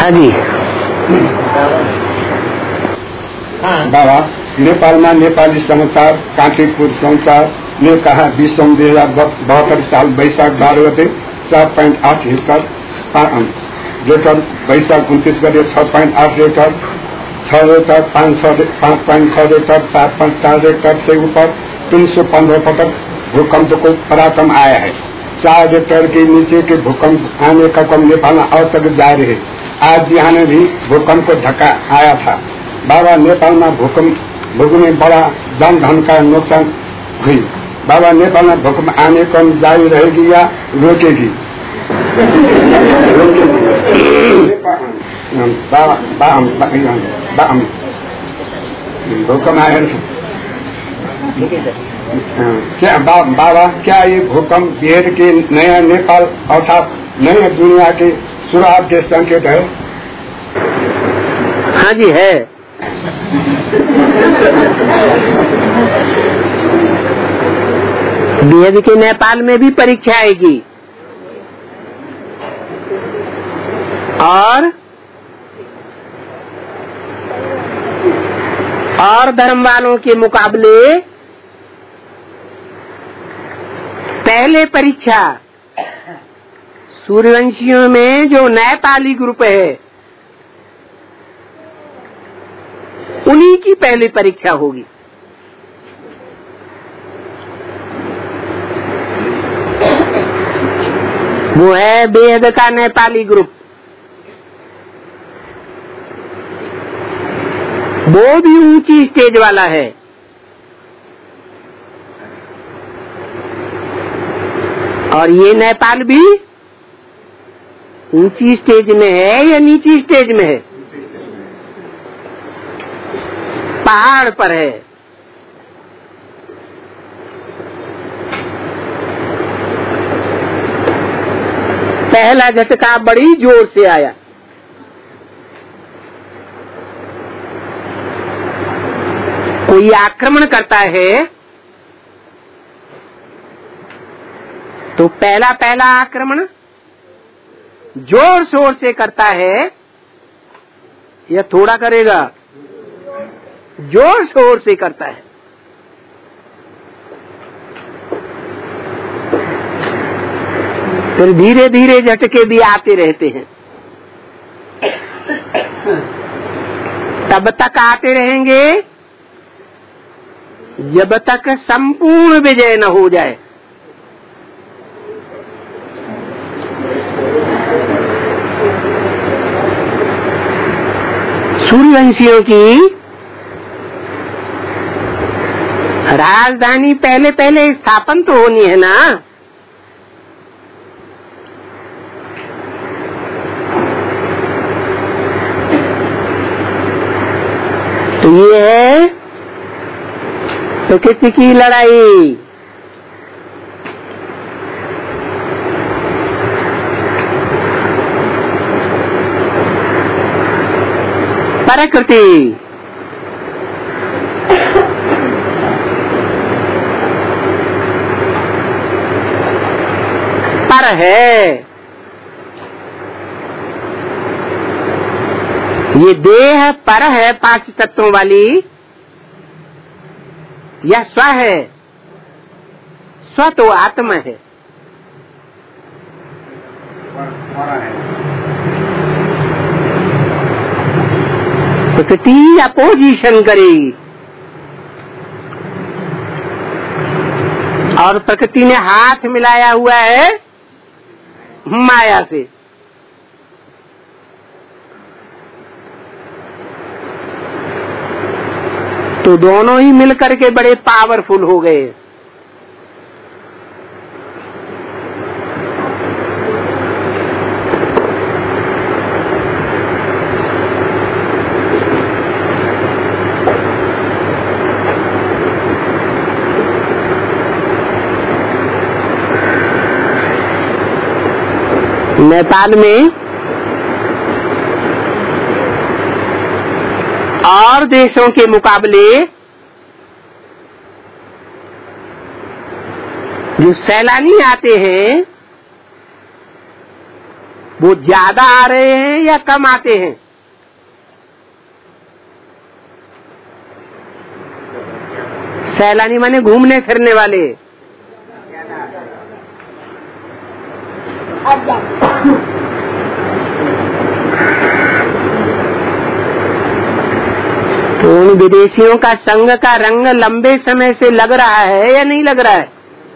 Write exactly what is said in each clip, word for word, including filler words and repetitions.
हाँ जी बाबा नेपाल में नेपाली समाचार कांटीपुर समाचार ने कहा विश्व दो हजार बहत्तर साल बैशाख बारह गते चार पॉइंट आठ हेक्टर रेटर बैशाख उन्तीस गते छह पॉइंट आठ रेटर छह रेटर पाँच पाँच पॉइंट छह रेटर चार पॉइंट चार रेटर से ऊपर तीन सौ पंद्रह पटक भूकंप को पराक्रम आया है। चार रेक्टर के नीचे के भूकंप आने का क्रम नेपाल में अब तक जारी है। आज बिहान भी भूकंप को धक्का आया था। बाबा नेपाल में भूकंप भूकंप में बड़ा जन धन का नुकसान हुई। बाबा नेपाल में भूकंप आने क्रम जारी रहेगी या रोकेगी? भूकंप आया क्या बा, बाबा क्या ये भूकंप भेद के नया नेपाल अर्थात नया दुनिया के शुरुआत के संकेत है? हाँ जी है। बेहद के नेपाल में भी परीक्षा आएगी और और धर्म वालों के मुकाबले पहले परीक्षा सूर्यवंशियों में जो नेपाली ग्रुप है उन्हीं की पहली परीक्षा होगी। वो है बेहद का नेपाली ग्रुप। वो भी ऊंची स्टेज वाला है। और ये नेपाल भी ऊंची स्टेज में है या नीची स्टेज में है? पहाड़ पर है। पहला झटका बड़ी जोर से आया। कोई आक्रमण करता है तो पहला पहला आक्रमण जोर शोर से करता है या थोड़ा करेगा? जोर शोर से करता है। फिर धीरे धीरे झटके भी आते रहते हैं। तब तक आते रहेंगे जब तक संपूर्ण विजय न हो जाए। सूर्यवंशियों की राजधानी पहले पहले स्थापन तो होनी है ना। तो ये है प्रकृति की लड़ाई। प्रकृति पर है। ये देह पर है पांच तत्वों वाली या स्व है? स्व तो आत्मा है। प्रकृति अपोजिशन करेगी और प्रकृति ने हाथ मिलाया हुआ है माया से। तो दोनों ही मिलकर के बड़े पावरफुल हो गए। नेपाल में और देशों के मुकाबले जो सैलानी आते हैं वो ज्यादा आ रहे हैं या कम आते हैं? सैलानी माने घूमने फिरने वाले। तो उन विदेशियों का संग का रंग लंबे समय से लग रहा है या नहीं लग रहा है?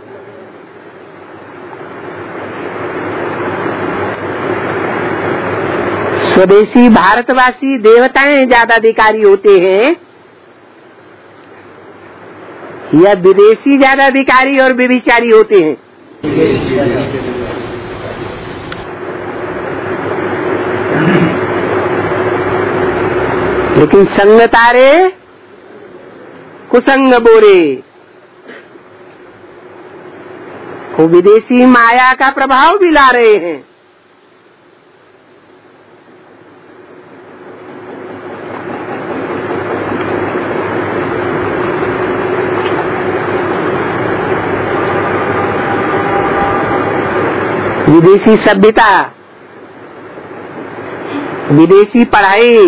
स्वदेशी भारतवासी देवताएं ज्यादा अधिकारी होते हैं या विदेशी ज्यादा अधिकारी और व्यभिचारी होते हैं? लेकिन संग तारे कुसंग बोरे, वो विदेशी माया का प्रभाव भी ला रहे हैं। विदेशी सभ्यता, विदेशी पढ़ाई,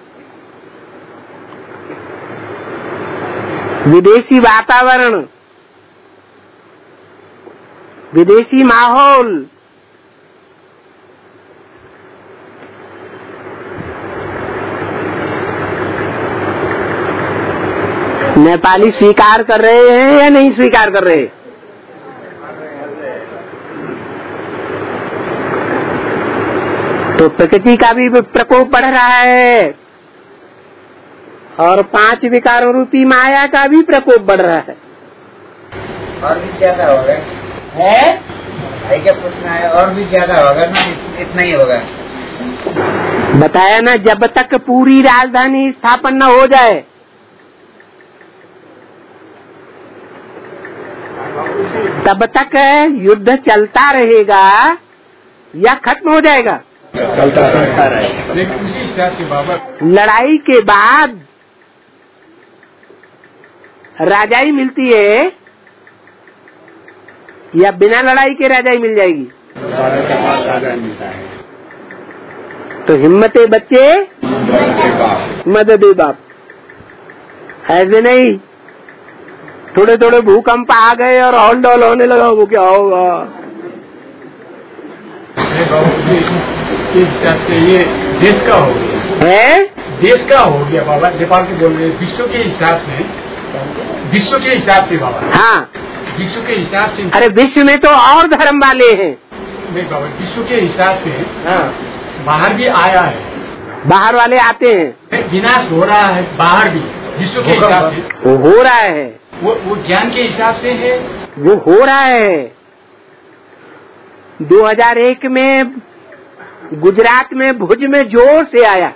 विदेशी वातावरण, विदेशी माहौल, नेपाली स्वीकार कर रहे हैं या नहीं स्वीकार कर रहे? तो प्रकृति का भी प्रकोप बढ़ रहा है और पांच विकारों रूपी माया का भी प्रकोप बढ़ रहा है। और भी ज्यादा होगा है? भाई क्या पूछना है? और भी ज्यादा होगा ना, इतना ही होगा। बताया ना, जब तक पूरी राजधानी स्थापन न हो जाए तब तक युद्ध चलता रहेगा या खत्म हो जाएगा? चलता चलता रहेगा। लड़ाई के बाद राजाई मिलती है या बिना लड़ाई के राजाई मिल जाएगी? मिलता है। तो हिम्मते बच्चे मदद बाप, ऐसे नहीं थोड़े थोड़े भूकंप आ गए और हॉल डॉल होने लगा, वो क्या होगा? हिसाब से ये देश का हो गया है, देश का हो गया बाबा। नेपाल के बोल रहे विश्व के हिसाब से, विश्व के हिसाब से बाबा। हाँ, विश्व के हिसाब से। अरे विश्व में तो और धर्म वाले हैं। नहीं बाबा, विश्व के हिसाब से हाँ, बाहर भी आया है, बाहर वाले आते हैं, विनाश हो रहा है बाहर भी विश्व के हिसाब से। वो हो रहा है, वो वो ज्ञान के हिसाब से है, वो हो रहा है। दो हज़ार एक में गुजरात में भुज में जोर से आया,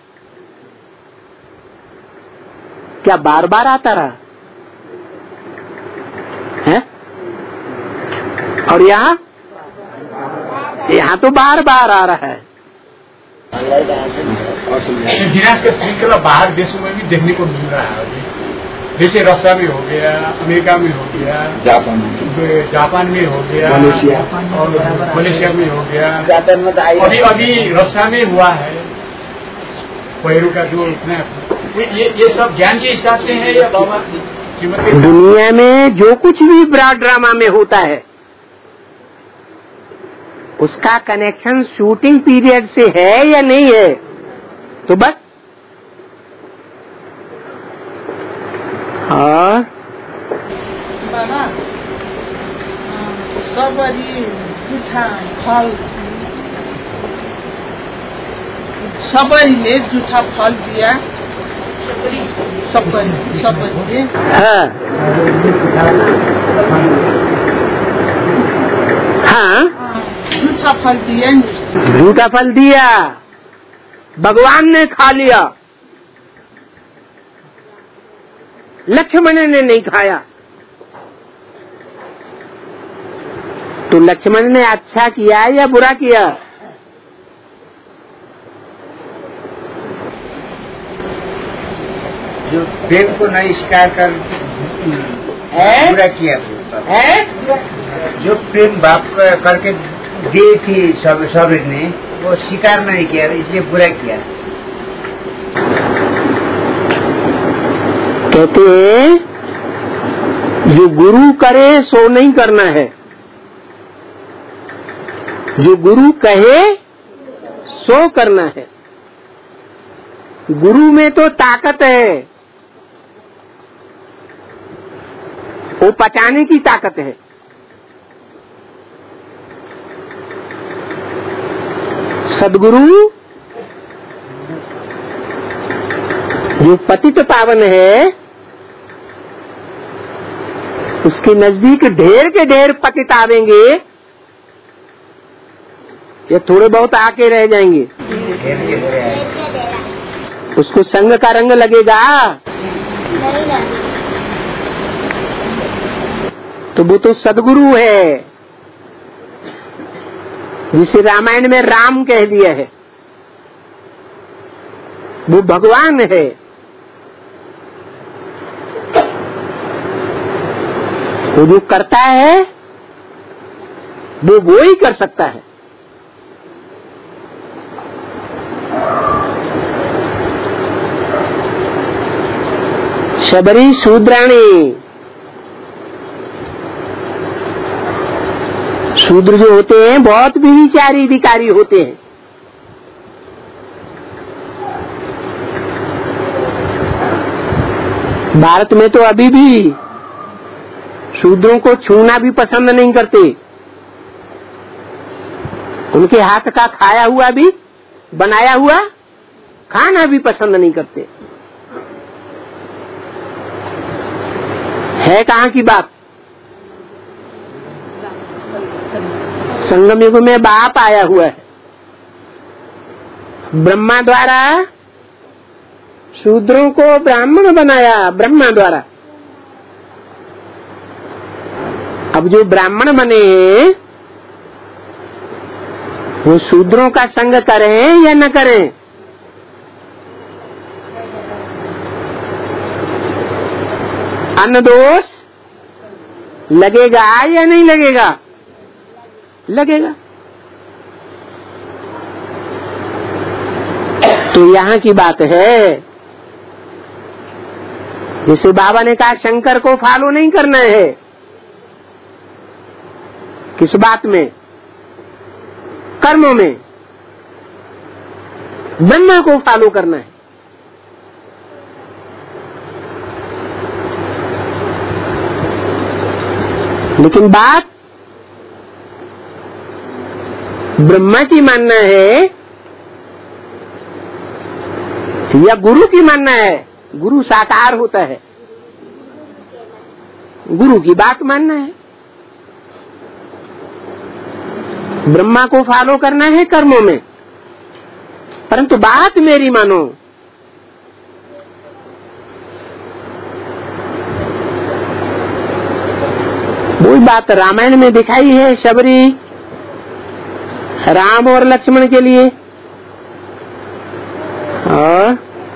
क्या बार बार आता रहा है? और यहाँ यहाँ तो बार बार आ रहा है। विनाश का श्रृंखला बाहर देशों में भी देखने को मिल रहा है अभी। जैसे रशिया में हो गया, अमेरिका में हो गया, जापान जापान में हो गया, मलेशिया और मलेशिया में हो गया, अभी अभी रशिया में हुआ है पेरू का जो इतना। ये ये सब ज्ञान के हिसाब से है या बाबा? दुनिया में जो कुछ भी ब्रॉड ड्रामा में होता है उसका कनेक्शन शूटिंग पीरियड से है या नहीं है? तो बस हाँ, सबरी जूठा फल, सबरीले जूठा फल दिया, सबरी सबरी हाँ हाँ, झूठा फल दिया, झूठा फल दिया, भगवान ने खा लिया, लक्ष्मण ने नहीं खाया। तो लक्ष्मण ने अच्छा किया या बुरा किया? जो प्रेम को नहीं स्वीकार कर बुरा किया है, जो प्रेम बाप करके दी थी सौभिक ने, वो स्वीकार नहीं किया, इसलिए बुरा किया। कहते हैं जो गुरु करे सो नहीं करना है, जो गुरु कहे सो करना है। गुरु में तो ताकत है, वो पचाने की ताकत है। सदगुरु जो पतित पावन है, उसके नजदीक ढेर के ढेर पतित आवेंगे या थोड़े बहुत आके रह जाएंगे, उसको संग का रंग लगेगा तो वो तो सदगुरु है, जिसे रामायण में राम कह दिया है, वो भगवान है। वो जो करता है वो वो ही कर सकता है। शबरी शूद्राणी, शूद्र जो होते हैं बहुत विचारी अधिकारी होते हैं। भारत में तो अभी भी शूद्रों को छूना भी पसंद नहीं करते, उनके हाथ का खाया हुआ भी, बनाया हुआ खाना भी पसंद नहीं करते। है कहाँ की बात? संगम युग में बाप आया हुआ है, ब्रह्मा द्वारा शूद्रों को ब्राह्मण बनाया, ब्रह्मा द्वारा। अब जो ब्राह्मण बने वो शूद्रों का संग करें या न करें, अन्न दोष लगेगा या नहीं लगेगा? लगेगा। तो यहाँ की बात है, जैसे बाबा ने कहा शंकर को फॉलो नहीं करना है। किस बात में? कर्मों में। ब्रह्मा को फॉलो करना है। लेकिन बात ब्रह्मा की मानना है या गुरु की मानना है? गुरु साकार होता है, गुरु की बात मानना है। ब्रह्मा को फॉलो करना है कर्मों में, परंतु बात मेरी मानो। वही बात रामायण में दिखाई है, शबरी राम और लक्ष्मण के लिए। और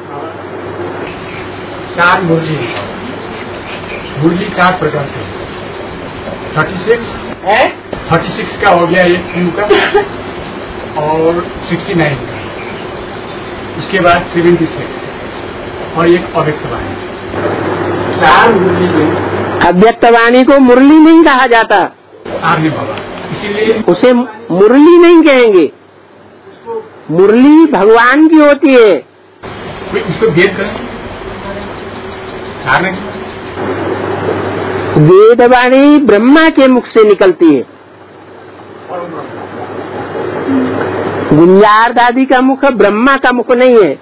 चार मुरली, मुरली चार प्रकार के, थर्टी सिक्स है, थर्टी सिक्स का हो गया एक क्यू का, और सिक्सटी नाइन का, उसके बाद सेवेंटी सिक्स और एक अव्यक्त वाणी। चार मुरली में अव्यक्त वाणी को मुरली नहीं कहा जाता, आर्य बाबा, इसीलिए उसे मुरली नहीं कहेंगे। मुरली भगवान की होती है। उसको भेद करें, वेद वाणी ब्रह्मा के मुख से निकलती है। गुंजार दादी का मुख ब्रह्मा का मुख नहीं है,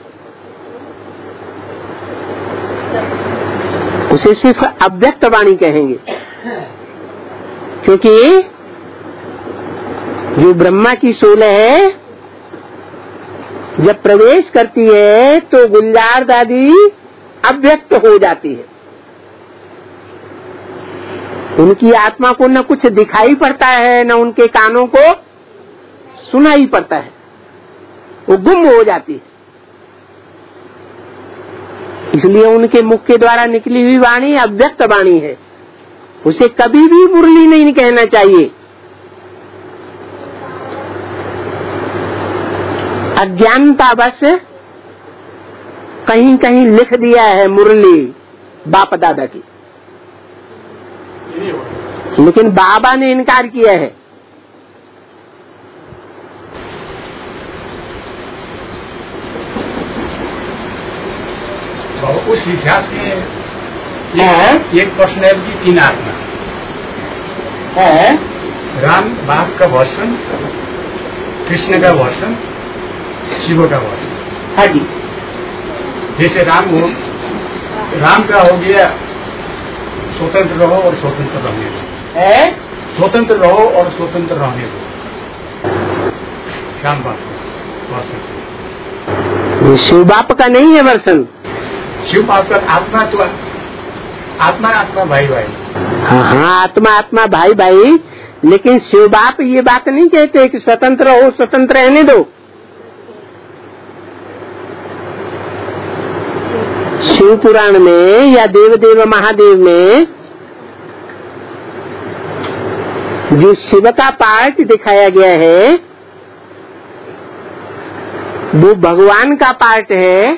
उसे सिर्फ अव्यक्त वाणी कहेंगे, क्योंकि जो ब्रह्मा की सोल है जब प्रवेश करती है तो गुंजार दादी अव्यक्त हो जाती है। उनकी आत्मा को न कुछ दिखाई पड़ता है, न उनके कानों को सुनाई पड़ता है, वो गुम हो जाती है। इसलिए उनके मुख के द्वारा निकली हुई वाणी अव्यक्त वाणी है, उसे कभी भी मुरली नहीं कहना चाहिए। अज्ञानतावश कहीं कहीं लिख दिया है मुरली बाप दादा की, लेकिन बाबा ने इनकार किया है। उस इतिहास में एक प्रश्न है कि तीन आत्मा है, राम बाप का वर्षन, कृष्ण का वर्षन, शिव का वर्षन। हाँ जी, जैसे राम हो, राम का हो गया स्वतंत्र रहो और स्वतंत्र रहने दो, है स्वतंत्र रहो और स्वतंत्र रहने दो, राम बाप का वर्षन। शिव बाप का नहीं है वर्षन, शिव बाप का आत्मा तो आत्मा आत्मा भाई भाई। हाँ हाँ, आत्मा आत्मा भाई भाई, लेकिन शिव बाप ये बात नहीं कहते कि स्वतंत्र हो स्वतंत्र रहने दो। शिव पुराण में या देव देव महादेव में जो शिव का पार्ट दिखाया गया है वो भगवान का पार्ट है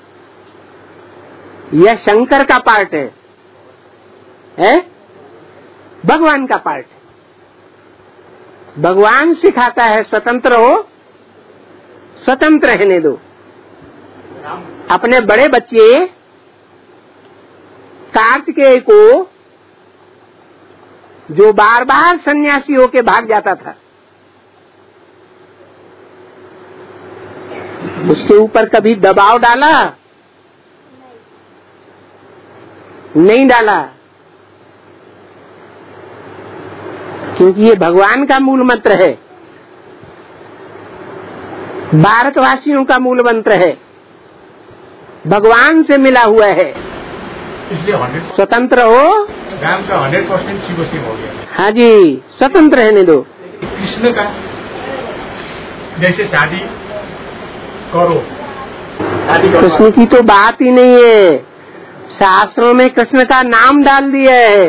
या शंकर का पार्ट है? है भगवान का पार्ट। भगवान सिखाता है स्वतंत्र हो स्वतंत्र रहने दो। अपने बड़े बच्चे कार्तिकेय को जो बार बार सन्यासी होके भाग जाता था, उसके ऊपर कभी दबाव डाला? नहीं डाला, क्योंकि ये भगवान का मूल मंत्र है, भारतवासियों का मूल मंत्र है, भगवान से मिला हुआ है। इसलिए स्वतंत्र हो, राम का हंड्रेड परसेंट शिव शिव हो गया। हाँ जी, स्वतंत्र रहने दो। कृष्ण का जैसे शादी करो, कृष्ण की तो बात ही नहीं है, शास्त्रों में कृष्ण का नाम डाल दिया है।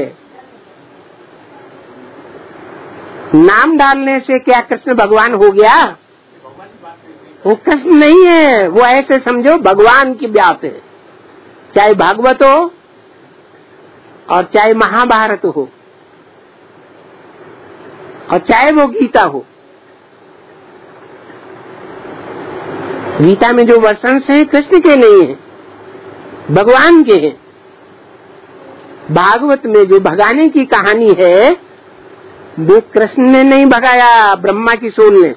नाम डालने से क्या कृष्ण भगवान हो गया? वो कृष्ण नहीं है, वो ऐसे समझो भगवान की बात है। चाहे भागवत हो और चाहे महाभारत हो और चाहे वो गीता हो। गीता में जो वर्षंस हैं कृष्ण के नहीं है, भगवान के हैं। भागवत में जो भगाने की कहानी है वो कृष्ण ने नहीं भगाया, ब्रह्मा की सोल ने।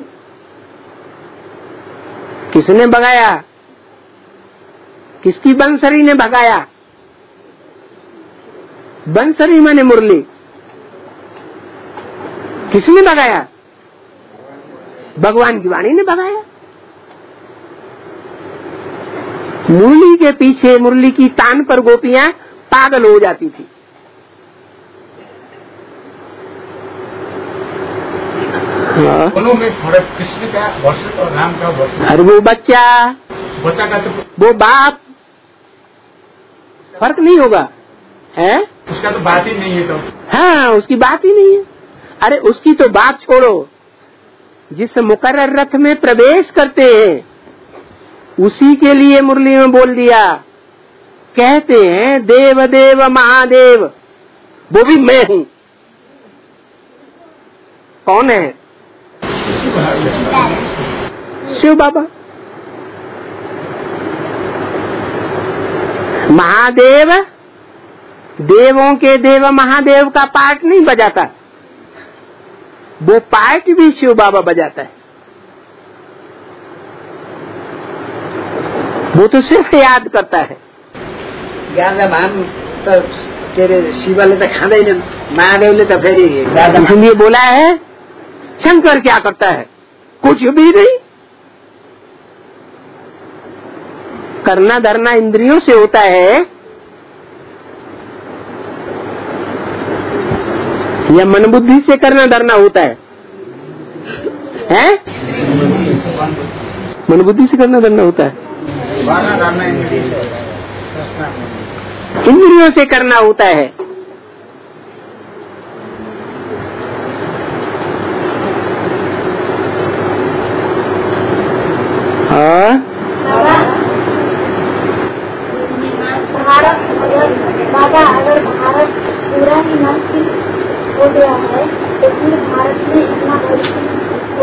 किसने भगाया? किसकी बंसरी ने भगाया? बंसरी माने मुरली। किसने भगाया? भगवान की वाणी ने भगाया। मुरली के पीछे, मुरली की तान पर गोपियां पागल हो जाती थी। दोनों में फर्क कृष्ण का वर्षन और राम का वर्षन। अरे वो बच्चा, बच्चा का तो वो बाप, फर्क नहीं होगा है? उसका तो बात ही नहीं है। तो हाँ, उसकी बात ही नहीं है। अरे उसकी तो बात छोड़ो, जिस मुकर्रर रथ में प्रवेश करते हैं उसी के लिए मुरली में बोल दिया। कहते हैं देव देव महादेव, वो भी मैं हूँ। कौन है? शिव बाबा। महादेव देवों के देव महादेव का पार्ट नहीं बजाता, वो पार्ट भी शिव बाबा बजाता है। वो तो सिर्फ याद करता है। गाजा भान तो तेरे शिवले तो खाँदैन, महादेवले तो फेरि इसलिए बोला है शंकर क्या करता है? कुछ भी नहीं। करना धरना इंद्रियों से होता है या मन बुद्धि से करना धरना होता है? हैं? मन बुद्धि से करना धरना होता है, इंद्रियों से करना होता है।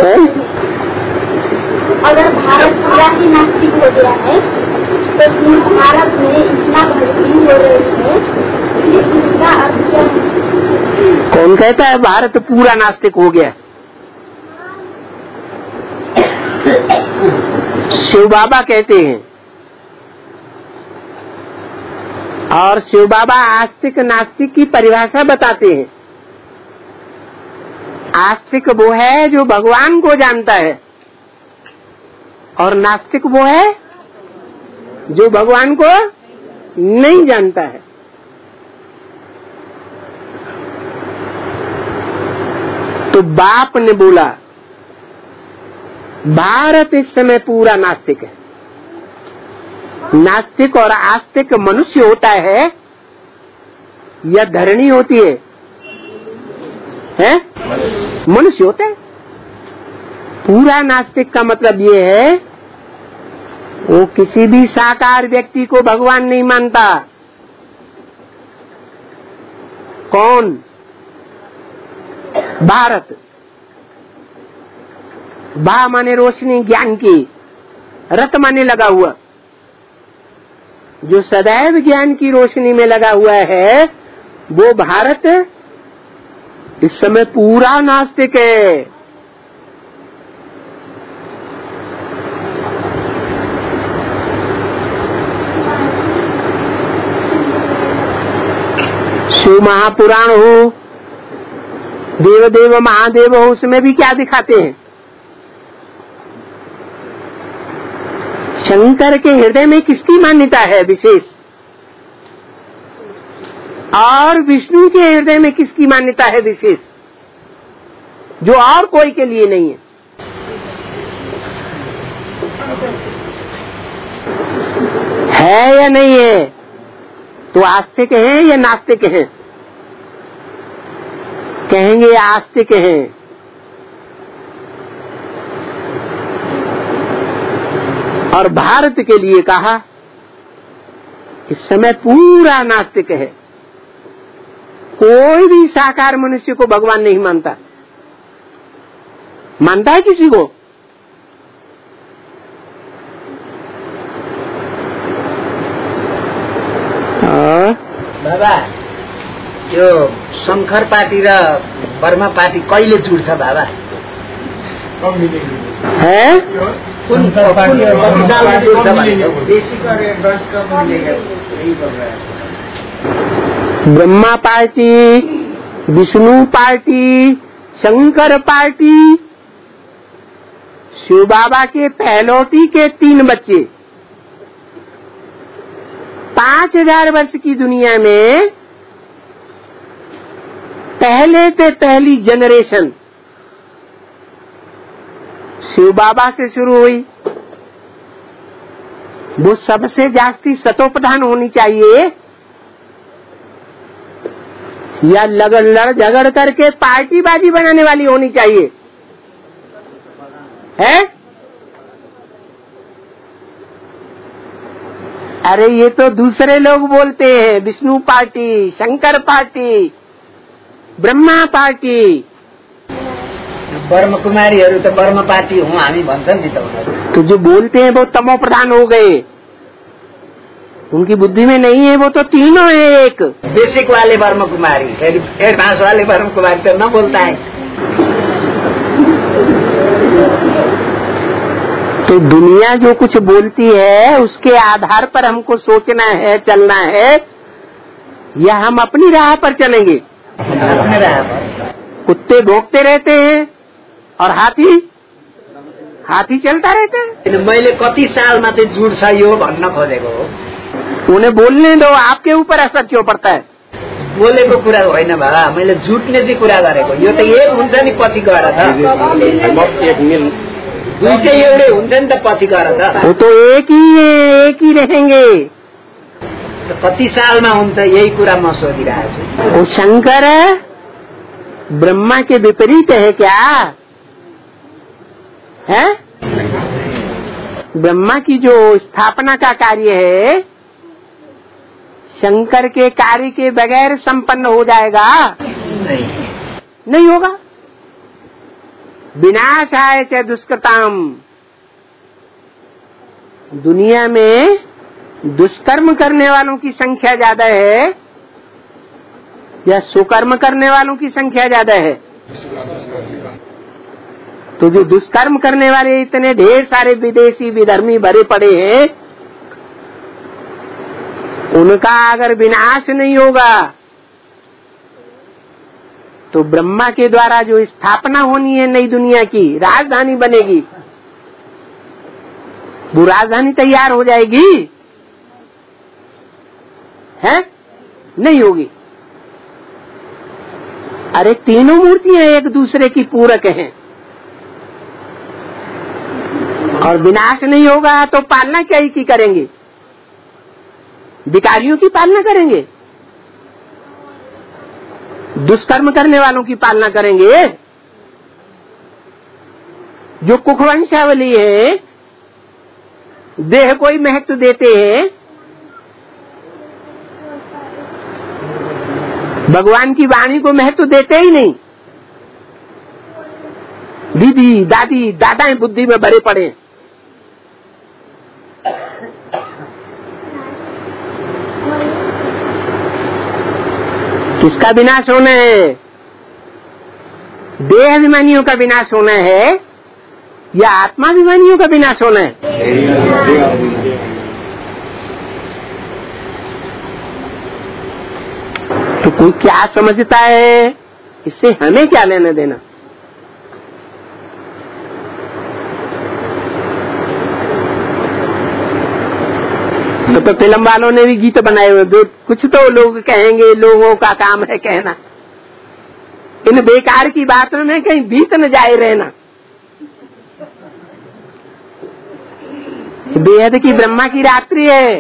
अगर भारत पूरा ही नास्तिक हो गया है तो भारत में इतना भक्ति हो रही है, इसका अर्थ क्या है? कौन कहता है भारत पूरा नास्तिक हो गया? शिव बाबा कहते हैं, और शिव बाबा आस्तिक नास्तिक की परिभाषा बताते हैं। आस्तिक वो है जो भगवान को जानता है, और नास्तिक वो है जो भगवान को नहीं जानता है। तो बाप ने बोला भारत इस समय पूरा नास्तिक है। नास्तिक और आस्तिक मनुष्य होता है या धरणी होती है? हैं? मनुष्य होता है। पूरा नास्तिक का मतलब ये है वो किसी भी साकार व्यक्ति को भगवान नहीं मानता। कौन? भारत। बा माने रोशनी ज्ञान की, रत माने लगा हुआ। जो सदैव ज्ञान की रोशनी में लगा हुआ है वो भारत इस समय पूरा नास्तिक है। शिव महापुराण हो, देव देव महादेव हो, उसमें भी क्या दिखाते हैं? शंकर के हृदय में किसकी मान्यता है विशेष, और विष्णु के हृदय में किसकी मान्यता है विशेष, जो और कोई के लिए नहीं है? है या नहीं है? तो आस्तिक हैं या नास्तिक हैं? कहेंगे आस्तिक हैं। और भारत के लिए कहा इस समय पूरा नास्तिक है। कोई भी साकार मनुष्य को भगवान नहीं मानता। मानता है किसी को? बाबा यो शंकर पार्टी र बर्मा पार्टी कहिले जुड्छ बाबा? है कुन कति सालमा जुड्छ भनेको? Brahma party, Vishnu party, Shankar party. Shiv Baba के पहलौटी के तीन बच्चे पांच हजार वर्ष की दुनिया में पहले से पहली जनरेशन शिव बाबा से शुरू हुई। वो सबसे जास्ती सतोप्रधान होनी चाहिए या लगड़ लड़ झगड़ करके पार्टी बाजी बनाने वाली होनी चाहिए? है? अरे ये तो दूसरे लोग बोलते हैं, Vishnu party, Shankar party, Brahma party. Brahma कुमारीहरू तो ब्रह्म पार्टी हूँ हामी भन्छन् नि त उनीहरू। तो जो बोलते हैं वो तमो प्रधान हो गए, उनकी बुद्धि में नहीं है। वो तो तीनों है एक। बेसिक वाले ब्रह्म कुमारी, एडवांस वाले ब्रह्म कुमारी तो न बोलता है। तो दुनिया जो कुछ बोलती है उसके आधार पर हमको सोचना है, चलना है, या हम अपनी राह पर चलेंगे? अपनी राह पर। कुत्ते भौंकते रहते हैं और हाथी हाथी चलता रहता है। मैले कति सालमा चाहिँ जुड्छ यो भन्न खोजेको हो। उन्हें बोलने दो, आपके ऊपर असर क्यों पड़ता है? बोलेको कुरा होइन बाबा, मैले जुट्ने चाहिँ कुरा गरेको। यो त एक हुन्छ नि पछि गएर त, दुईटै एउटै हुन्छ नि त पछि गएर त। वो तो एक ही है, एक ही रहेंगे। कति सालमा हुन्छ यही कुरा म सोधिरहेको छु। वो शंकर ब्रह्मा के विपरीत है क्या? है? ब्रह्मा की जो स्थापना का कार्य है शंकर के कार्य के बगैर संपन्न हो जाएगा? नहीं, नहीं होगा। विनाशाय च दुष्कृताम। दुनिया में दुष्कर्म करने वालों की संख्या ज्यादा है या सुकर्म करने वालों की संख्या ज्यादा है? तो जो दुष्कर्म करने वाले इतने ढेर सारे विदेशी विधर्मी भरे पड़े हैं, उनका अगर विनाश नहीं होगा तो ब्रह्मा के द्वारा जो स्थापना होनी है नई दुनिया की, राजधानी बनेगी, वो राजधानी तैयार हो जाएगी? है? नहीं होगी। अरे तीनों मूर्तियां एक दूसरे की पूरक हैं, और विनाश नहीं होगा तो पालना क्या ही की करेंगे? भिखारियों की पालना करेंगे? दुष्कर्म करने वालों की पालना करेंगे? जो कुखवंशावली है, देह को ही महत्व देते हैं, भगवान की वाणी को महत्व देते ही नहीं। दीदी दादी दादाएं बुद्धि में भरे पड़े। किसका विनाश होना है? देह अभिमानियों का विनाश होना है या आत्मा अभिमानियों का विनाश होना है? तो कोई क्या समझता है, इससे हमें क्या लेना देना? तो, तो फिल्म वालों ने भी गीत बनाए हुए, कुछ तो लोग कहेंगे, लोगों का काम है कहना। इन बेकार की बातों में कहीं बीत न जाए रहना। बेहद की ब्रह्मा की रात्रि है,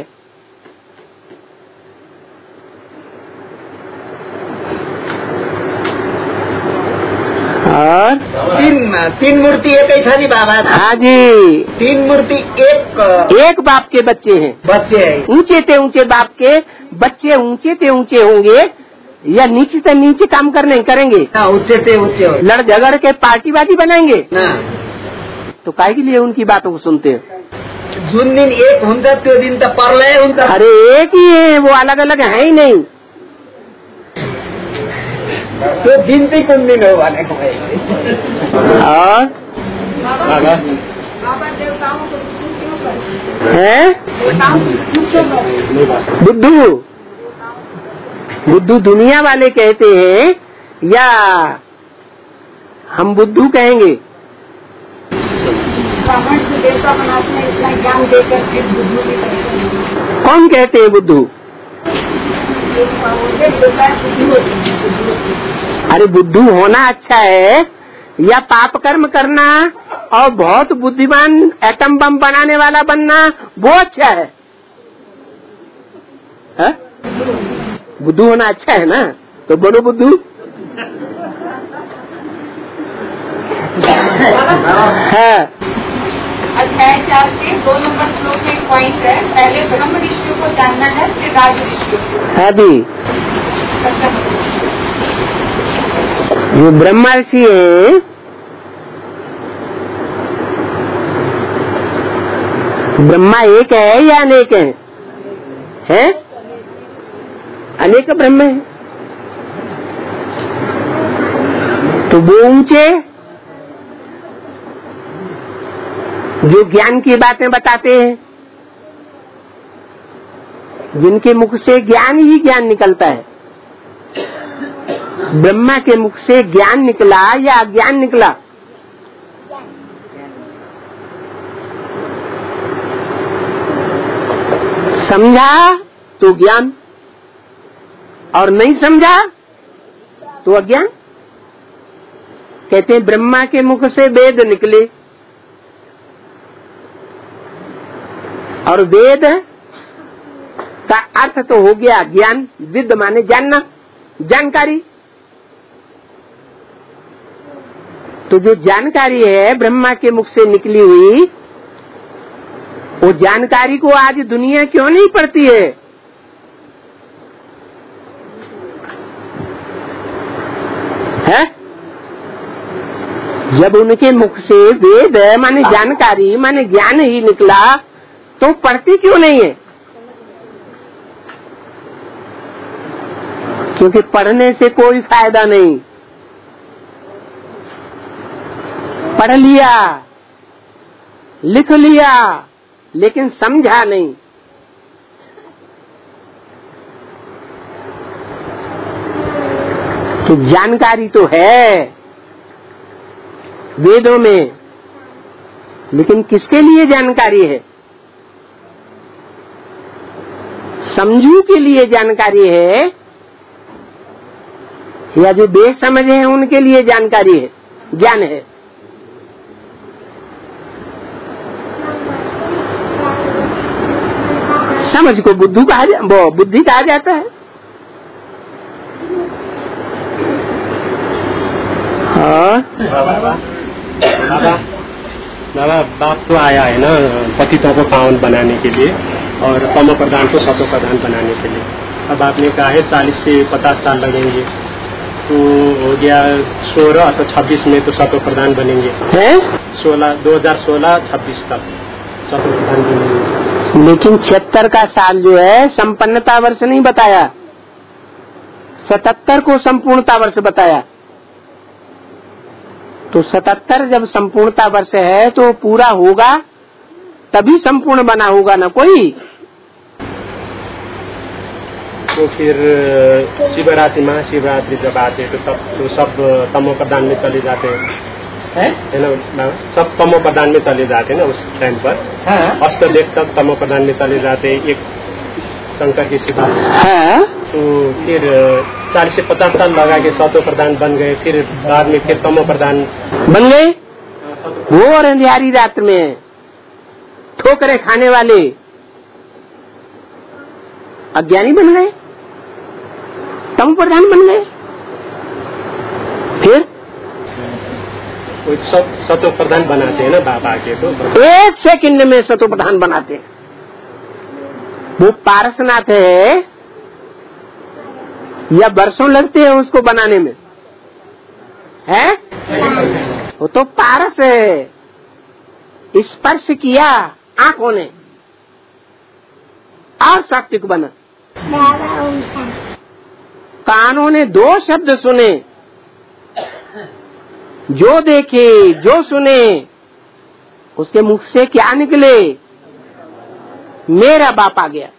और तीन तीन मूर्ति एक ऐसा नहीं बाबा? हाँ जी, तीन मूर्ति एक एक बाप के बच्चे हैं। बच्चे हैं, ऊंचे ते ऊंचे बाप के बच्चे ऊंचे ते ऊंचे होंगे या नीचे ते नीचे काम करने करेंगे? हाँ, ऊंचे ते ऊंचे हो, लड़ झगड़ के पार्टीवादी बनाएंगे ना। तो काहे के लिए उनकी बातों को सुनते हैं? जुन दिन एक हुन्छ त्यो दिन त पर्लै हुन्छ। अरे एक ही है, वो अलग अलग है ही नहीं। त्यो दिन चाहिँ कुन दिन हो भनेको? और है बुद्धू बुद्धू दुनिया वाले कहते हैं या हम बुद्धू कहेंगे? देवता बनाते हैं, इतना ज्ञान देकर फिर बुद्धू भी कहते हैं। कौन कहते हैं बुद्धू? अरे बुद्धू होना अच्छा है या पाप कर्म करना और बहुत बुद्धिमान एटम बम बनाने वाला बनना वो अच्छा है? है? बुद्धू होना अच्छा है ना, तो बोलो बुद्धू। है अध्याय चार के दो नंबर श्लोक में पॉइंट है, पहले ब्रह्म ऋषियों को जानना है, फिर राज ऋषियों को। हाँ जी, जो ब्रह्मा ऋषि है, ब्रह्मा एक है या अनेक है? हैं? अनेक ब्रह्म है। तो वो ऊंचे जो ज्ञान की बातें बताते हैं, जिनके मुख से ज्ञान ही ज्ञान निकलता है। ब्रह्मा के मुख से ज्ञान निकला या अज्ञान निकला? समझा तो ज्ञान, और नहीं समझा तो अज्ञान। कहते हैं ब्रह्मा के मुख से वेद निकले, और वेद का अर्थ तो हो गया ज्ञान। विद माने जानना, जानकारी। तो जो जानकारी है ब्रह्मा के मुख से निकली हुई, वो जानकारी को आज दुनिया क्यों नहीं पढ़ती है? है? जब उनके मुख से वेद माने जानकारी माने ज्ञान ही निकला तो पढ़ती क्यों नहीं है? क्योंकि पढ़ने से कोई फायदा नहीं। पढ़ लिया, लिख लिया, लेकिन समझा नहीं। तो जानकारी तो है वेदों में, लेकिन किसके लिए जानकारी है? समझू के लिए जानकारी है या जो बेसमझ हैं उनके लिए जानकारी है, ज्ञान है? समझ को बुद्धू कहा जा, वो बुद्धि कहा जाता है। हाँ बाबा बाबा बाप तो आया है ना पतितों को पावन बनाने के लिए और तमो प्रधान को सतो प्रधान बनाने के लिए। अब आपने कहा है चालीस से पचास साल लगेंगे, तो हो गया सोलह अथवा छब्बीस में तो सतो प्रधान बनेंगे। सोलह दो हजार सोलह छब्बीस तक सतो प्रधान बनेंगे। लेकिन छिहत्तर का साल जो है संपन्नता वर्ष नहीं बताया, सतहत्तर को संपूर्णता वर्ष बताया। तो सतहत्तर जब संपूर्णता वर्ष है तो पूरा होगा तभी संपूर्ण बना होगा ना कोई। तो फिर शिवरात्रि महाशिवरात्रि जब आते तो तब तो सब तमो प्रधान में चले जाते हैं, है ना? सब तमो प्रधान में चले जाते हैं ना उस टाइम पर। हाँ? अष्टदेव तक तमो प्रधान में चले जाते, एक शंकर की शिवा। हाँ? तो फिर चालीस से पचास साल लगा के सतो प्रधान बन गए, फिर बाद में फिर तमो प्रधान बन गए। घोर अंधियारी रात में ठोकरे खाने वाले अज्ञानी बन गए, तमो प्रधान बन गए। फिर सब सतो प्रधान बनाते हैं ना बाबा के, तो एक सेकंड में सतो प्रधान बनाते हैं। वो पारसनाथ है या वर्षों लगते हैं उसको बनाने में, है? वो तो पारस है, स्पर्श किया आंखों ने और सात्विक बना। कानों ने दो शब्द सुने, जो देखे जो सुने उसके मुख से क्या निकले? मेरा बाप आ गया।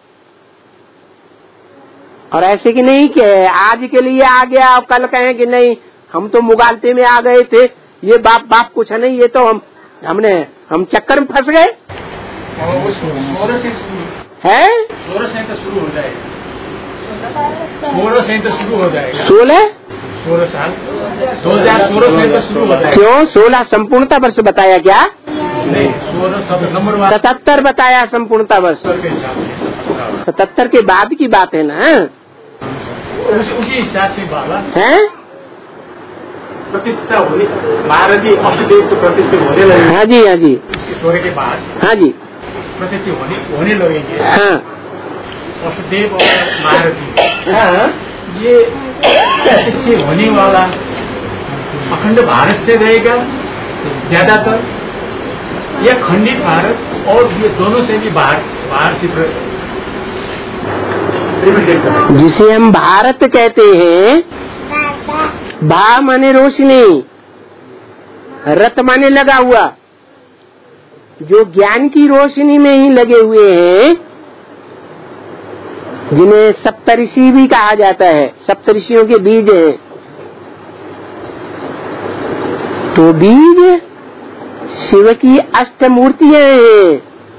और ऐसे कि नहीं कि आज के लिए आ गया और कल कहें कि नहीं हम तो मुगालते में आ गए थे, ये बाप बाप कुछ नहीं, ये तो हम हमने हम चक्कर में फंस गए। सोलह से है सोलह से तो शुरू हो जाएगा, सोलह से तो शुरू हो जाएगा। सोलह सोलह साल दो हजार सोलह से तो शुरू हो जाएगा। क्यों? सोलह संपूर्णता वर्ष बताया क्या? नहीं, सोलह नंबर सतहत्तर बताया संपूर्णता वर्ष। सतहत्तर के बाद की बात है ना, उसी हिसाब से बाबा है। प्रतिष्ठा होने महारथी अष्टदेव को प्रतिष्ठा होने लगे। हाँ जी हाँ जी सोलह के बाद हाँ जी प्रतिष्ठा होने होने लगेंगे। हाँ अष्टदेव और महारथी, हाँ ये प्रतिष्ठा होने वाला अखंड भारत से रहेगा ज्यादातर, या खंडित भारत और ये दोनों से भी बाहर बाहर से। जिसे हम भारत कहते हैं, भा माने रोशनी, रत माने लगा हुआ, जो ज्ञान की रोशनी में ही लगे हुए हैं, जिन्हें सप्तऋषि भी कहा जाता है, सप्तऋषियों के बीज हैं। तो बीज शिव की अष्ट मूर्तियां हैं।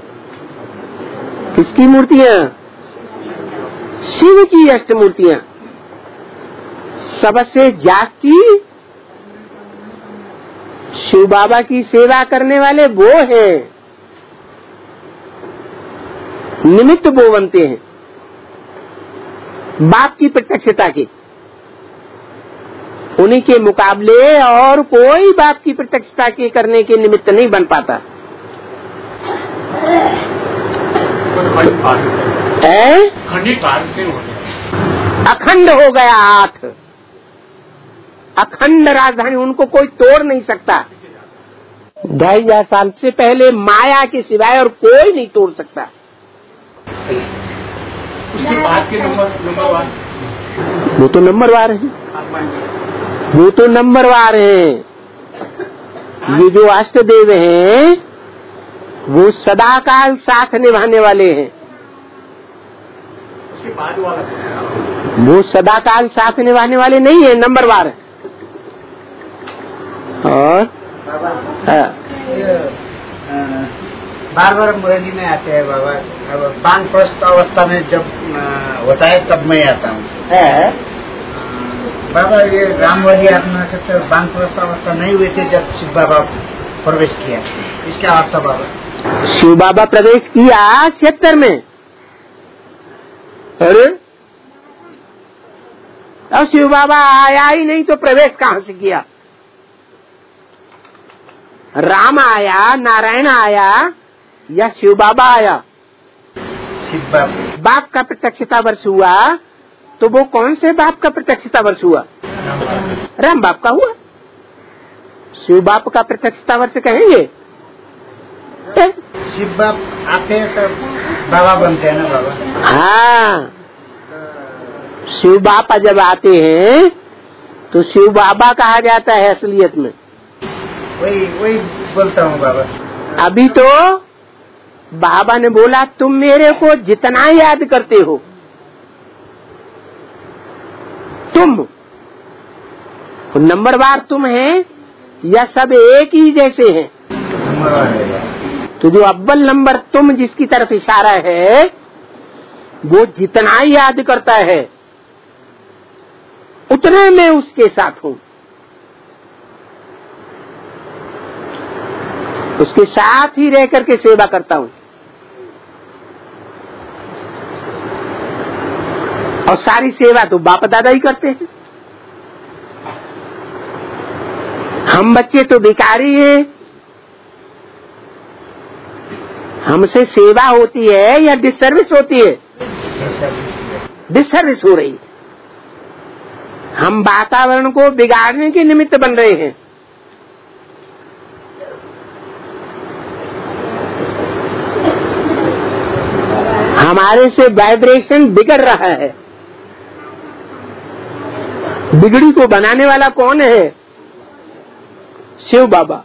किसकी मूर्तियां? शिव की अष्ट मूर्तियां। सबसे जास्ती शिव बाबा की सेवा करने वाले वो हैं, निमित्त वो बनते हैं बाप की प्रत्यक्षता के। उन्हीं के मुकाबले और कोई बाप की प्रत्यक्षता के करने के निमित्त नहीं बन पाता है। अखंड हो गया हाथ, अखंड राजधानी, उनको कोई तोड़ नहीं सकता। ढाई हजार साल से पहले माया के सिवाय और कोई नहीं तोड़ सकता। उसके बाद के नंबर नंबरवार वो तो नंबरवार है, वो तो नंबरवार है। ये जो अष्टदेव हैं वो सदाकाल साथ निभाने वाले हैं। उसके बाद वाला वो सदाकाल साथ निभाने वाले नहीं है, नंबरवार है। और बार बार मुरली में आते हैं बाबा। अब वानप्रस्थ अवस्था में जब होता है तब मैं आता हूँ। बाबा ये रामवली आत्मा के वानप्रस्थ अवस्था नहीं हुए थे जब शिव बाबा प्रवेश किया, इसका अर्थ बाबा? शिव बाबा प्रवेश किया छिहत्तर में। अरे अब शिव बाबा आया ही नहीं तो प्रवेश कहाँ से किया? राम आया, नारायण आया या शिव बाबा आया? शिव बाबा। बाप का प्रत्यक्षता वर्ष हुआ तो वो कौन से बाप का प्रत्यक्षता वर्ष हुआ? राम बाप का हुआ। शिव बाप का प्रत्यक्षता वर्ष कहेंगे? शिव बाप आते हैं तो बाबा बनते हैं ना बाबा? हाँ, शिव बाबा जब आते हैं तो शिव बाबा कहा जाता है असलियत में। वही वही बोलता हूँ बाबा। अभी तो बाबा ने बोला तुम मेरे को जितना याद करते हो, तुम नंबरवार तुम है या सब एक ही जैसे हैं? तो जो अव्वल नंबर तुम जिसकी तरफ इशारा है वो जितना याद करता है उतने में उसके साथ हूँ, उसके साथ ही रह करके सेवा करता हूँ। और सारी सेवा तो बाप दादा ही करते हैं। हम बच्चे तो भिखारी हैं। हमसे सेवा होती है या डिसर्विस होती है? डिसर्विस हो रही है। हम वातावरण को बिगाड़ने के निमित्त बन रहे हैं। हमारे से वाइब्रेशन बिगड़ रहा है। बिगड़ी को बनाने वाला कौन है? शिव बाबा।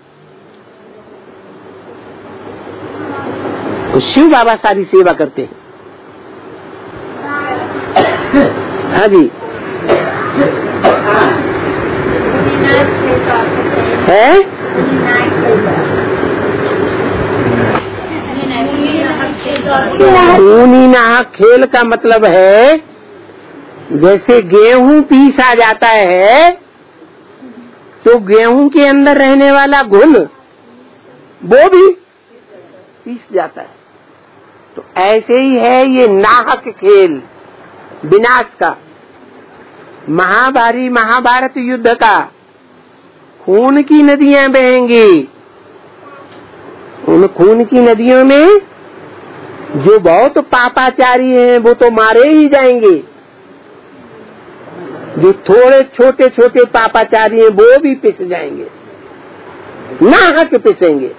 तो शिव बाबा सारी सेवा करते हैं। हाँ जी है। ऊनी नाहक खेल का मतलब है जैसे गेहूं पीसा जाता है तो गेहूं के अंदर रहने वाला घुन वो भी पीस जाता है। तो ऐसे ही है ये नाहक खेल विनाश का। महाभारी महाभारत युद्ध का खून की नदियां बहेंगी। उन खून की नदियों में जो बहुत पापाचारी हैं वो तो मारे ही जाएंगे। जो थोड़े छोटे छोटे पापाचारी हैं वो भी पिस जाएंगे, नाहक पिसेंगे।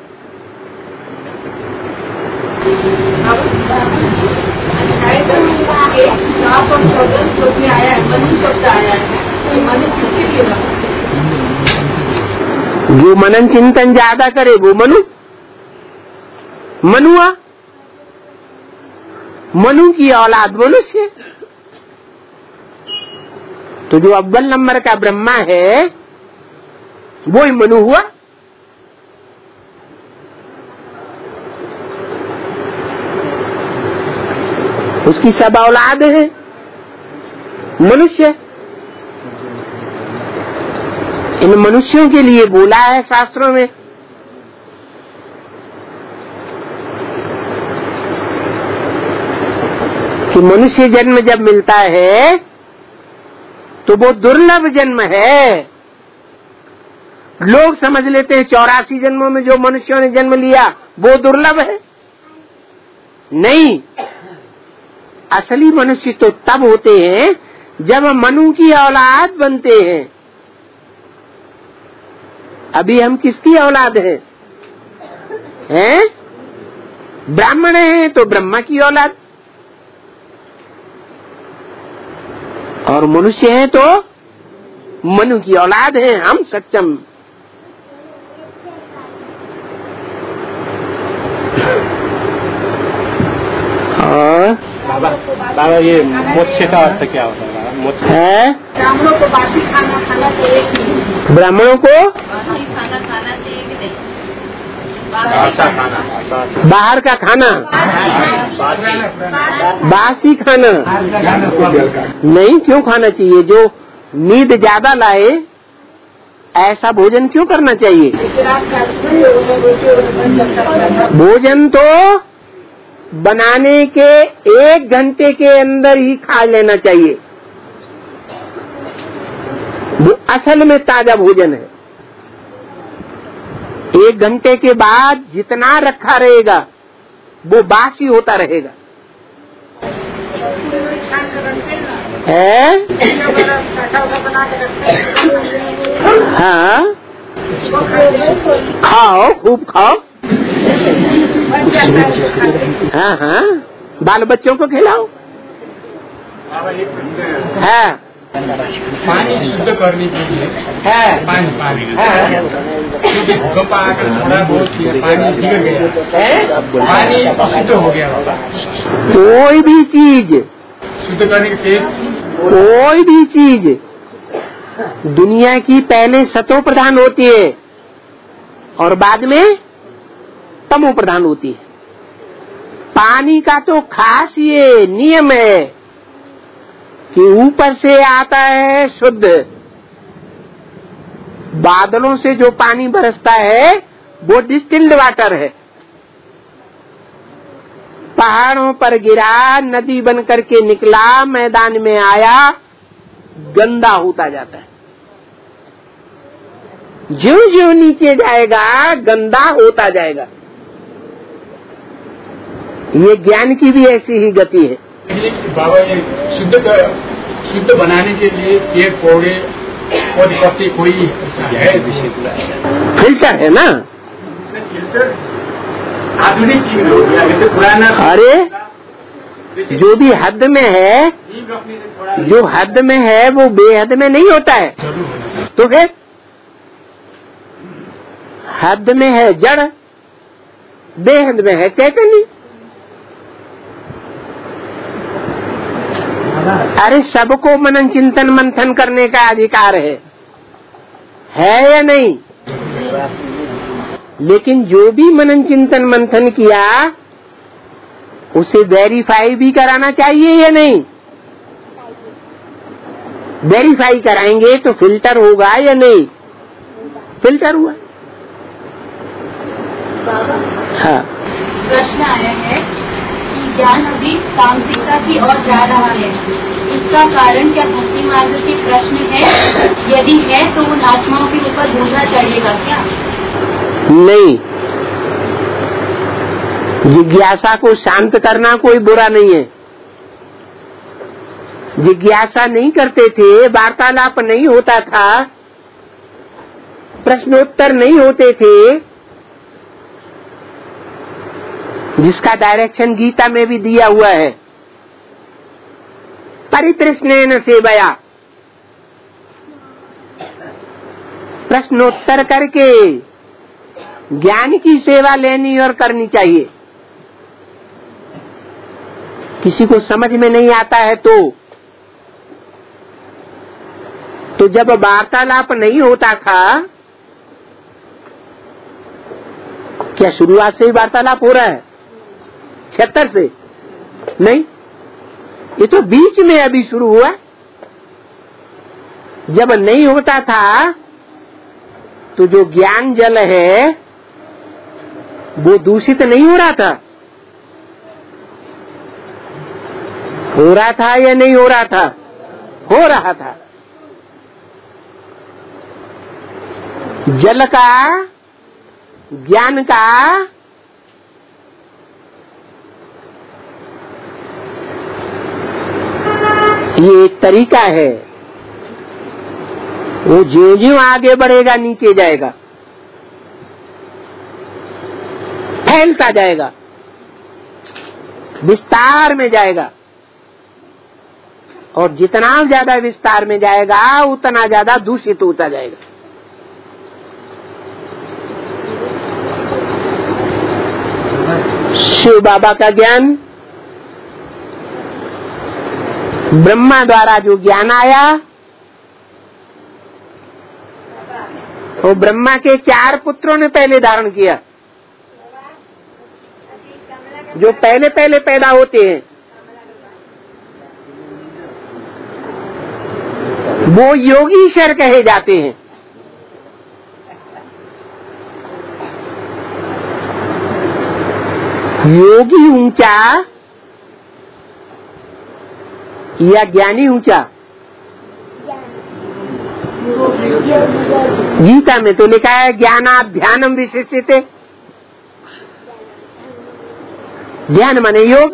जो मनन चिंतन ज्यादा करे वो मनु मनुआ, मनु की औलाद मनुष्य। तो जो अव्वल नंबर का ब्रह्मा है वो ही मनु हुआ। उसकी सब औलाद है मनुष्य। इन मनुष्यों के लिए बोला है शास्त्रों में कि मनुष्य जन्म जब मिलता है तो वो दुर्लभ जन्म है। लोग समझ लेते हैं चौरासी जन्मों में जो मनुष्यों ने जन्म लिया वो दुर्लभ है। नहीं, असली मनुष्य तो तब होते हैं जब मनु की औलाद बनते हैं। अभी हम किसकी औलाद हैं? हैं? ब्राह्मण हैं तो ब्रह्मा की औलाद, और मनुष्य हैं तो मनु की औलाद हैं हम सक्षम। और बाबा बाबा ये मोक्ष का अर्थ क्या होता है? बाबा मोक्ष है ब्राह्मणों को बासी खाना खाना चाहिए कि नहीं? ब्राह्मणों को बासी खाना खाना चाहिए कि नहीं? बाहर का खाना, बासी खाना नहीं क्यों खाना चाहिए? जो नींद ज्यादा लाए ऐसा भोजन क्यों करना चाहिए? भोजन तो बनाने के एक घंटे के अंदर ही खा लेना चाहिए, वो असल में ताजा भोजन है। एक घंटे के बाद जितना रखा रहेगा वो बासी होता रहेगा। है? हाँ, खाओ खूब खाओ। हाँ हाँ, बाल बच्चों को खिलाओ। हाँ, पानी शुद्ध करने के लिए है पानी पानी क्योंकि भूकंप आकर थोड़ा बहुत पानी बिगड़ गया, पानी शुद्ध हो गया। कोई भी चीज शुद्ध करने के तेज कोई भी चीज दुनिया की पहले सतो प्रधान होती है और बाद में तमो प्रधान होती है। पानी का तो खास ये नियम है कि ऊपर से आता है शुद्ध, बादलों से जो पानी बरसता है वो डिस्टिल्ड वाटर है, पहाड़ों पर गिरा, नदी बन करके निकला, मैदान में आया, गंदा होता जाता है। ज्यों ज्यों नीचे जाएगा गंदा होता जाएगा। ये ज्ञान की भी ऐसी ही गति है। बाबा ये शुद्ध कर, शुद्ध बनाने के लिए पेड़ पौधे और पत्ते कोई है फिल्टर है ना, फिल्टर आधुनिक चीज हो गया, जैसे पुराना। अरे जो भी हद में है, जो हद में है वो बेहद में नहीं होता है। तो फिर हद में है जड़, बेहद में है चैतन्य। अरे सबको मनन चिंतन मंथन करने का अधिकार है, है या नहीं? लेकिन जो भी मनन चिंतन मंथन किया उसे वेरीफाई भी कराना चाहिए या नहीं? वेरीफाई कराएंगे तो फिल्टर होगा या नहीं? फिल्टर हुआ। हाँ, प्रश्न आया है कि ज्ञान अभी तामसिकता की ओर जा रहा है, इसका कारण क्या भक्ति मार्ग के प्रश्न है? यदि है तो उन आत्माओं के ऊपर बोझा चढ़ेगा क्या? नहीं, जिज्ञासा को शांत करना कोई बुरा नहीं है। जिज्ञासा नहीं करते थे, वार्तालाप नहीं होता था, प्रश्नोत्तर नहीं होते थे, जिसका डायरेक्शन गीता में भी दिया हुआ है, परिप्रश्नेन सेवया, प्रश्नोत्तर करके ज्ञान की सेवा लेनी और करनी चाहिए। किसी को समझ में नहीं आता है तो तो जब वार्तालाप नहीं होता था, क्या शुरुआत से ही वार्तालाप हो रहा है छिहत्तर से? नहीं, ये तो बीच में अभी शुरू हुआ। जब नहीं होता था तो जो ज्ञान जल है वो दूषित नहीं हो रहा था? हो रहा था या नहीं हो रहा था? हो रहा था। जल का, ज्ञान का ये एक तरीका है, वो ज्यों ज्यों आगे बढ़ेगा नीचे जाएगा। फैलता जाएगा, विस्तार में जाएगा, और जितना ज्यादा विस्तार में जाएगा उतना ज्यादा दूषित होता जाएगा। शिव बाबा का ज्ञान, ब्रह्मा द्वारा जो ज्ञान आया, वो ब्रह्मा के चार पुत्रों ने पहले धारण किया, जो पहले पहले पैदा होते हैं वो योगीश्वर कहे जाते हैं। योगी ऊंचा या ज्ञानी ऊंचा? गीता में तो लिखा है ज्ञानात् ध्यानम विशिष्यते। ध्यान माने योग।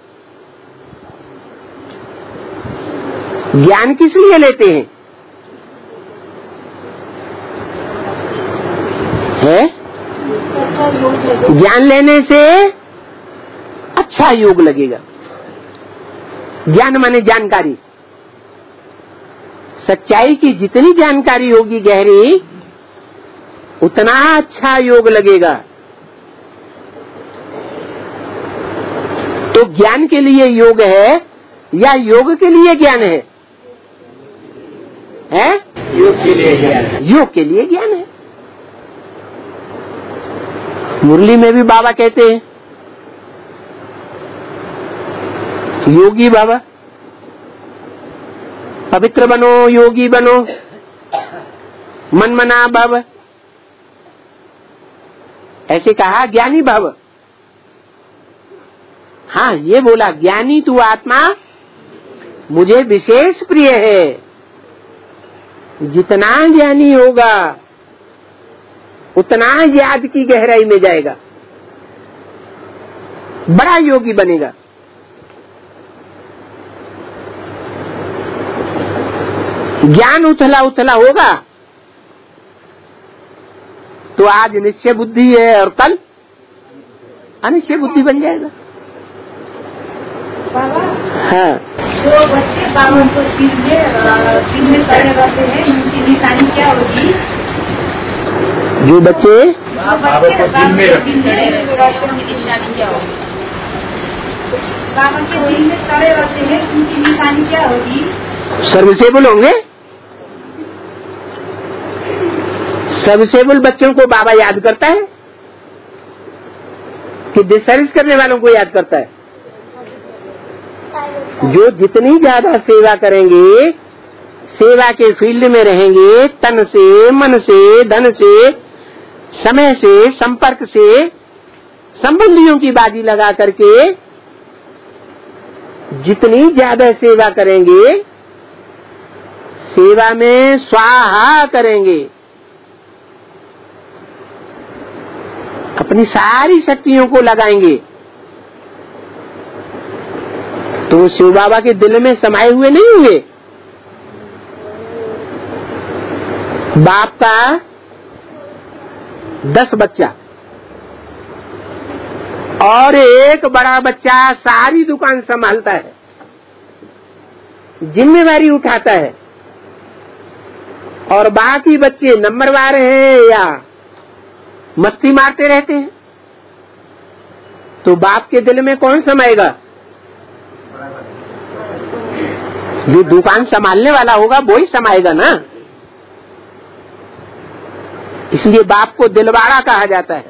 ज्ञान किस लिए लेते हैं? है ज्ञान लेने से अच्छा योग लगेगा। ज्ञान माने जानकारी। सच्चाई की जितनी जानकारी होगी गहरी, उतना अच्छा योग लगेगा। तो ज्ञान के लिए योग है या योग के लिए ज्ञान है? है? योग के लिए ज्ञान है। योग के लिए ज्ञान है। मुरली में भी बाबा कहते हैं, योगी बाबा, पवित्र बनो, योगी बनो, मन मना भव। ऐसे कहा ज्ञानी भव। हाँ, ये बोला ज्ञानी तू आत्मा मुझे विशेष प्रिय है। जितना ज्ञानी होगा उतना याद की गहराई में जाएगा, बड़ा योगी बनेगा। ज्ञान उथला उथला होगा तो आज निश्चय बुद्धि है और कल अनिश्चय बुद्धि बन जाएगा। हाँ, जो बच्चे बाबा को दिन में खड़े रहते हैं, उनकी निशानी क्या होगी? जो बच्चे बाबा को दिन में रहते हैं, उनकी निशानी क्या होगी? बाबा के दिन में खड़े रहते हैं, उनकी निशानी क्या होगी? सर्विसेबल होंगे। सर्विसेबल बच्चों को बाबा याद करता है कि डिसर्विस करने वालों को याद करता है। जो जितनी ज्यादा सेवा करेंगे, सेवा के फील्ड में रहेंगे, तन से, मन से, धन से, समय से, संपर्क से, संबंधियों की बाजी लगा करके जितनी ज्यादा सेवा करेंगे, सेवा में स्वाहा करेंगे, अपनी सारी शक्तियों को लगाएंगे, तो शिव बाबा के दिल में समाये हुए नहीं होंगे। बाप का दस बच्चा और एक बड़ा बच्चा सारी दुकान संभालता है, जिम्मेवारी उठाता है, और बाकी बच्चे नंबरवार हैं या मस्ती मारते रहते हैं, तो बाप के दिल में कौन समाएगा? जो दुकान संभालने वाला होगा वो ही समाएगा ना। इसलिए बाप को दिलवाड़ा कहा जाता है।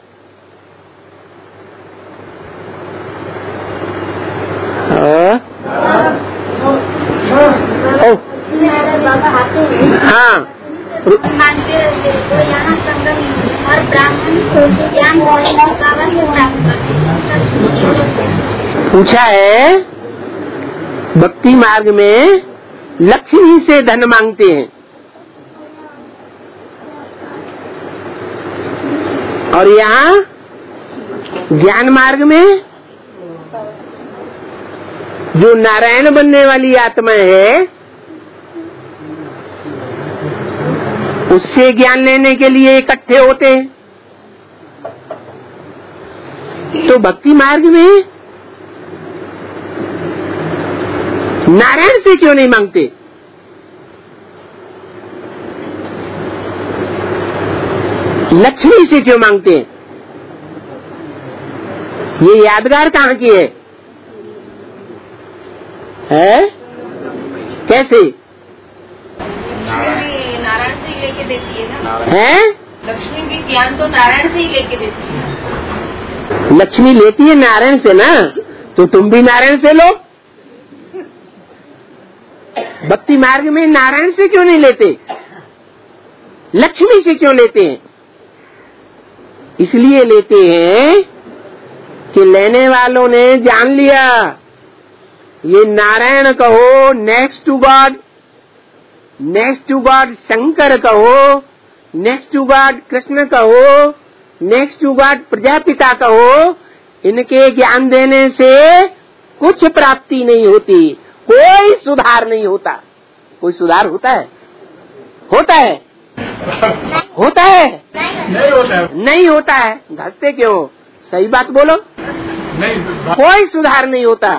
हाँ, मानते रहते तो यहाँ संगम और ब्राह्मण ज्ञान बाबा से प्राप्त करते। पूछा है भक्ति मार्ग में लक्ष्मी से धन मांगते हैं, और यहाँ ज्ञान मार्ग में जो नारायण बनने वाली आत्मा है उससे ज्ञान लेने के लिए इकट्ठे होते हैं। तो भक्ति मार्ग में नारायण से क्यों नहीं मांगते? लक्ष्मी से क्यों मांगते हैं? ये यादगार कहाँ की है? है? कैसे? नारायण से ही लेके देती है ना। है? लक्ष्मी भी ज्ञान तो नारायण से ही लेके देती है। लक्ष्मी लेती है नारायण से ना, तो तुम भी नारायण से लो। भक्ति मार्ग में नारायण से क्यों नहीं लेते? लक्ष्मी से क्यों लेते हैं? इसलिए लेते हैं कि लेने वालों ने जान लिया ये नारायण कहो, next to God, next to God Shankar कहो, नेक्स्ट टू गॉड कृष्ण कहो, नेक्स्ट टू गॉड प्रजापिता कहो, इनके ज्ञान देने से कुछ प्राप्ति नहीं होती, कोई सुधार नहीं होता। कोई सुधार होता है? होता है? होता है? नहीं होता है। नहीं होता है। घसते क्यों? सही बात बोलो। नहीं, कोई सुधार नहीं होता।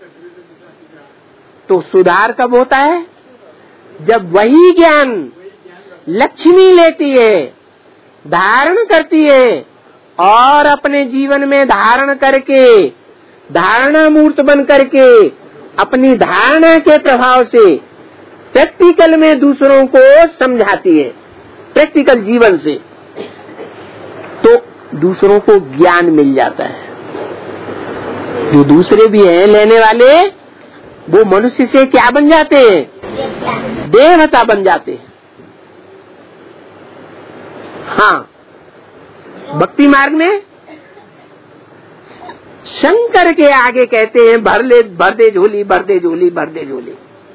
तो सुधार कब होता है? जब वही ज्ञान लक्ष्मी लेती है, धारण करती है और अपने जीवन में धारण करके, धारणा मूर्त बन करके अपनी धारणा के प्रभाव से प्रैक्टिकल में दूसरों को समझाती है, प्रैक्टिकल जीवन से, तो दूसरों को ज्ञान मिल जाता है। जो दूसरे भी हैं लेने वाले, वो मनुष्य से क्या बन जाते हैं? देवता बन जाते हैं। हाँ, भक्ति मार्ग में शंकर के आगे कहते हैं भर ले, भर दे झोली, भर दे झोली, भर दे झोली।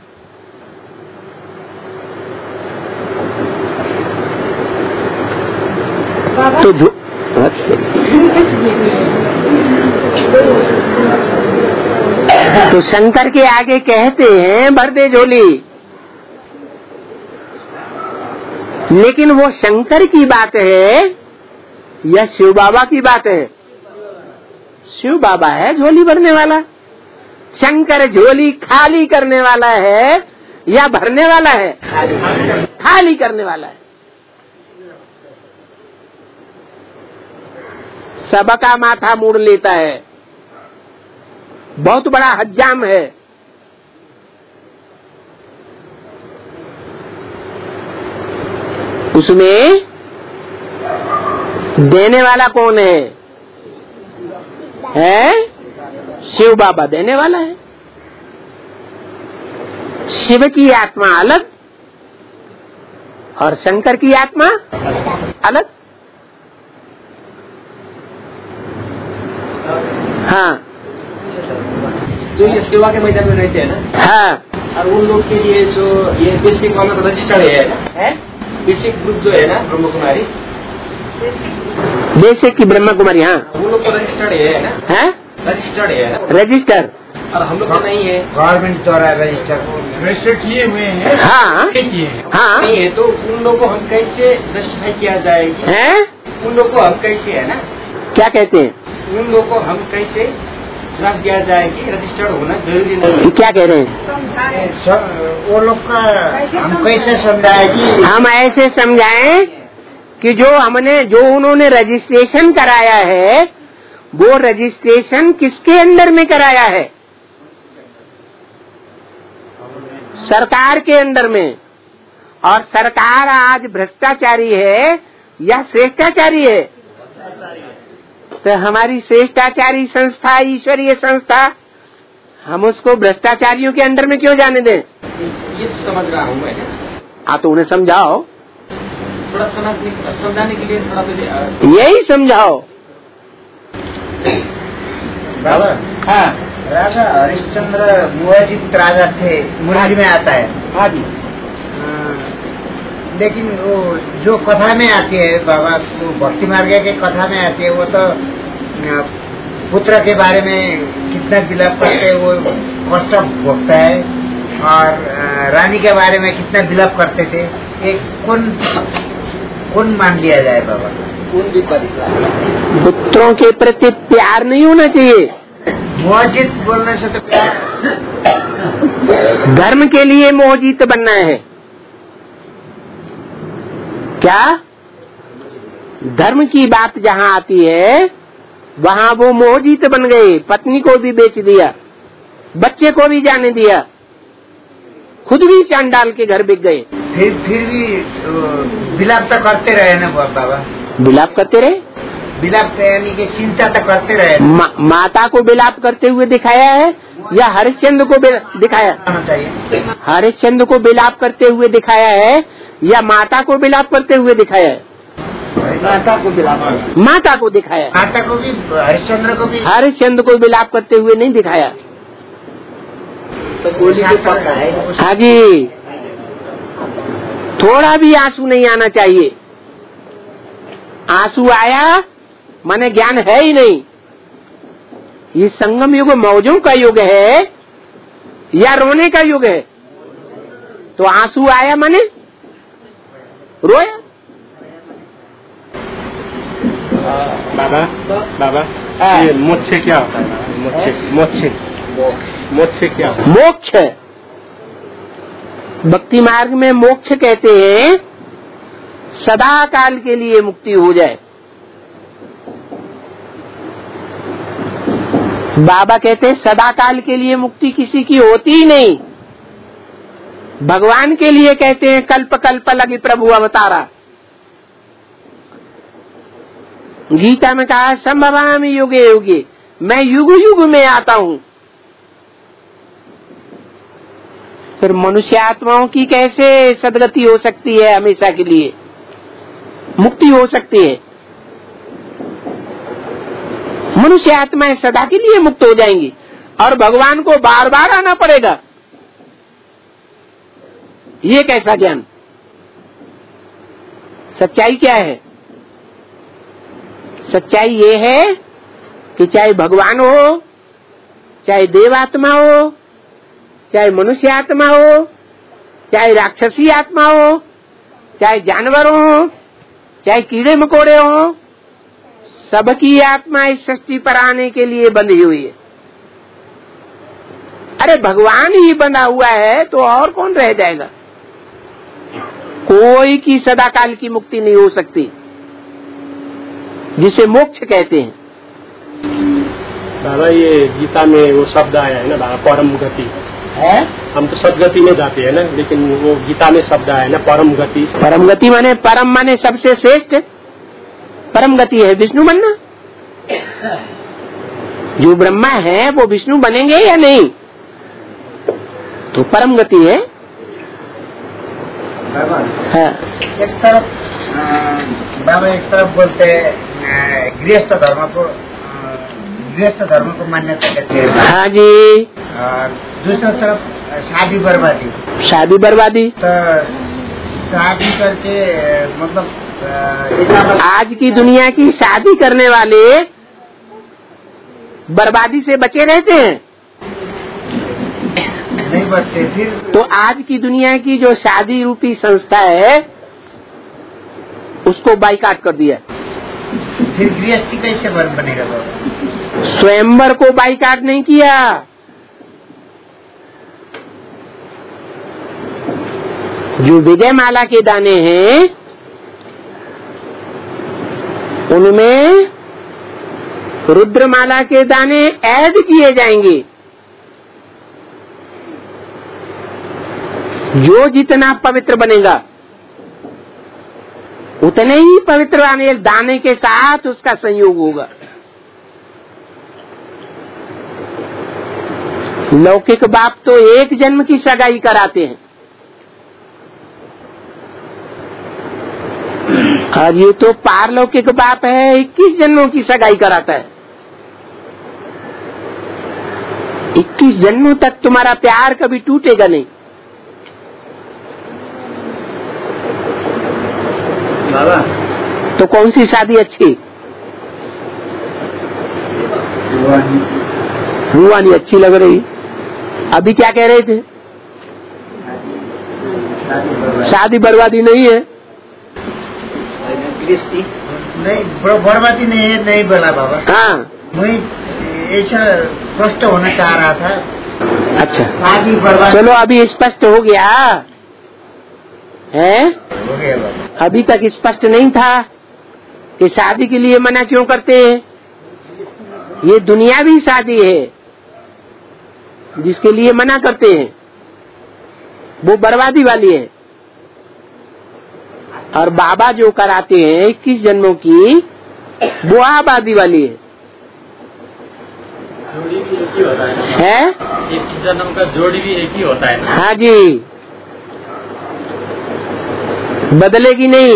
तो झो तो शंकर के आगे कहते हैं भर दे झोली, लेकिन वो शंकर की बात है या शिव बाबा की बात है? शिव बाबा है झोली भरने वाला। शंकर झोली खाली करने वाला है या भरने वाला है? खाली करने वाला है। सबका माथा मोड़ लेता है, बहुत बड़ा हज्जाम है। उसमें देने वाला कौन है? है शिव बाबा देने वाला है। शिव की आत्मा अलग और शंकर की आत्मा अलग। हाँ, जो ये सेवा के मैदान में रहते हैं ना, हाँ, और उन लोग के लिए जो ये बेसिक वाला तो रजिस्टर्ड है ना, है बेसिक ग्रुप जो है ना ब्रह्म कुमारी, बेसिक की ब्रह्म कुमारी, हाँ, वो लोग तो रजिस्टर्ड है ना, है रजिस्टर्ड है ना, रजिस्टर, और हम लोग तो नहीं है, गवर्नमेंट द्वारा रजिस्टर रजिस्टर किए हुए हैं। हाँ, किए हैं। हाँ, नहीं है। तो उन लोगों को हम कैसे जस्टिफाई किया जाएगी? है? उन लोगों को हम कैसे, है ना, क्या कहते हैं? उन लोगों को हम कैसे जवाब दिया जाएगी? रजिस्टर्ड होना जरूरी नहीं। क्या कह रहे हैं? वो लोग का हम कैसे समझाएगी? हम ऐसे समझाएं कि जो हमने, जो उन्होंने रजिस्ट्रेशन कराया है, वो रजिस्ट्रेशन किसके अंडर में कराया है? सरकार के अंडर में। और सरकार आज भ्रष्टाचारी है या श्रेष्ठाचारी है? तो हमारी श्रेष्ठाचारी संस्था, ईश्वरीय संस्था, हम उसको भ्रष्टाचारियों के अंडर में क्यों जाने दें? ये समझ रहा हूँ मैं। हाँ, तो उन्हें समझाओ, थोड़ा समझने समझाने के लिए थोड़ा तो यही समझाओ। बाबा, हाँ, राजा हरिश्चंद्र मुआजित राजा थे, मुरारी में आता है। हाँ जी। लेकिन वो जो कथा में आती है बाबा, वो भक्ति मार्ग के कथा में आती है, वो तो पुत्र के बारे में कितना विलाप करते हैं, वो कष्ट भोगता है, और रानी के बारे में कितना विलाप करते थे। एक कौन कौन मान लिया जाए बाबा? कौन विपरीत है? पुत्रों के प्रति प्यार नहीं होना चाहिए। मोहजित बोलने से तो प्यार, धर्म के लिए मोहजीत बनना है। क्या धर्म की बात जहाँ आती है वहाँ वो मोहजीत बन गए। पत्नी को भी बेच दिया, बच्चे को भी जाने दिया, खुद भी चांद डाल के घर बिक गए। फिर फिर भी विलाप तो करते रहे ना बाबा। विलाप करते रहे, विलाप यानी कि चिंता तो करते रहे। मा, माता को विलाप करते हुए दिखाया है या हरिश्चंद्र को दिखाया? चाहिए हरिश्चंद्र को विलाप करते हुए दिखाया है या माता को विलाप करते हुए दिखाया है? माता को विलाप, माता को दिखाया। माता को भी, हरिश्चंद्र को भी। हरिश्चंद्र को विलाप करते हुए नहीं दिखाया। तो गोली पक्का है। हाँ जी, थोड़ा भी आंसू नहीं आना चाहिए। आंसू आया माने ज्ञान है ही नहीं। ये संगम युग मौजों का युग है या रोने का युग है? तो आंसू आया माने रोया। बाबा बाबा ये मोक्ष क्या होता है? मोक्ष मोक्ष मोक्ष क्या होता है? मोक्ष भक्ति मार्ग में मोक्ष कहते हैं सदा काल के लिए मुक्ति हो जाए। बाबा कहते हैं सदा काल के लिए मुक्ति किसी की होती ही नहीं। भगवान के लिए कहते हैं कल्प कल्प लगी प्रभु अवतारा। गीता में कहा संभवामि युगे युगे, मैं युग युग में आता हूँ। फिर मनुष्य आत्माओं की कैसे सदगति हो सकती है? हमेशा के लिए मुक्ति हो सकती है? मनुष्य आत्माएं सदा के लिए मुक्त हो जाएंगी और भगवान को बार बार आना पड़ेगा। ये कैसा ज्ञान? सच्चाई क्या है? सच्चाई ये है कि चाहे भगवान हो, चाहे देवात्मा हो, चाहे मनुष्य आत्मा हो, चाहे राक्षसी आत्मा हो, चाहे जानवर हो, चाहे कीड़े मकोड़े हो, सबकी आत्मा इस सृष्टि पर आने के लिए बंधी हुई है। अरे भगवान ही बंधा हुआ है तो और कौन रह जाएगा? कोई की सदा काल की मुक्ति नहीं हो सकती, जिसे मोक्ष कहते हैं। बाबा ये गीता में वो शब्द आया है ना बाबा, परम गति है। हम तो सदगति में जाते हैं ना, लेकिन वो गीता में शब्द आया है ना परम गति। परम गति माने परम माने सबसे श्रेष्ठ। परम गति है विष्णु बनना। जो ब्रह्मा है वो विष्णु बनेंगे या नहीं? तो परम गति है। हाँ। एक तरफ बाबा एक तरफ बोलते हैं गृहस्थ धर्म को, गृहस्थ धर्म को मान्यता देते हैं। हाँ जी। और दूसरी तरफ शादी बर्बादी। शादी बर्बादी तो शादी करके मतलब आज की दुनिया की शादी करने वाले बर्बादी से बचे रहते हैं? नहीं बचते। फिर तो आज की दुनिया की जो शादी रूपी संस्था है उसको बाइकाट कर दिया। फिर गृहस्थी कैसे बनेगा? स्वयंवर को बाइकाट नहीं किया, जो विजय माला के दाने हैं उनमें रुद्रमाला के दाने ऐड किए जाएंगे। जो जितना पवित्र बनेगा उतने ही पवित्र आने दाने के साथ उसका संयोग होगा। लौकिक बाप तो एक जन्म की सगाई कराते हैं और ये तो पारलौकिक बाप है इक्कीस जन्मों की सगाई कराता है। इक्कीस जन्मों तक तुम्हारा प्यार कभी टूटेगा नहीं। बाबा तो कौन सी शादी अच्छी? हुआ नहीं अच्छी लग रही। अभी क्या कह रहे थे? शादी बर्बादी नहीं है। नहीं, बर्बादी नहीं है, नहीं बोला बाबा। हाँ, मैं ऐसा स्पष्ट होना चाह रहा था। अच्छा, शादी बर्बाद। चलो अभी स्पष्ट हो गया है। हो गया बाबा। अभी तक स्पष्ट नहीं था कि शादी के लिए मना क्यों करते हैं। ये दुनियावी शादी है जिसके लिए मना करते हैं, वो बर्बादी वाली है। और बाबा जो कराते हैं इक्कीस जन्मों की, वो आबादी वाली है। जोड़ी भी एक ही होता है, है? इक्कीस जन्म का जोड़ी भी एक ही होता है। हाँ जी, बदलेगी नहीं।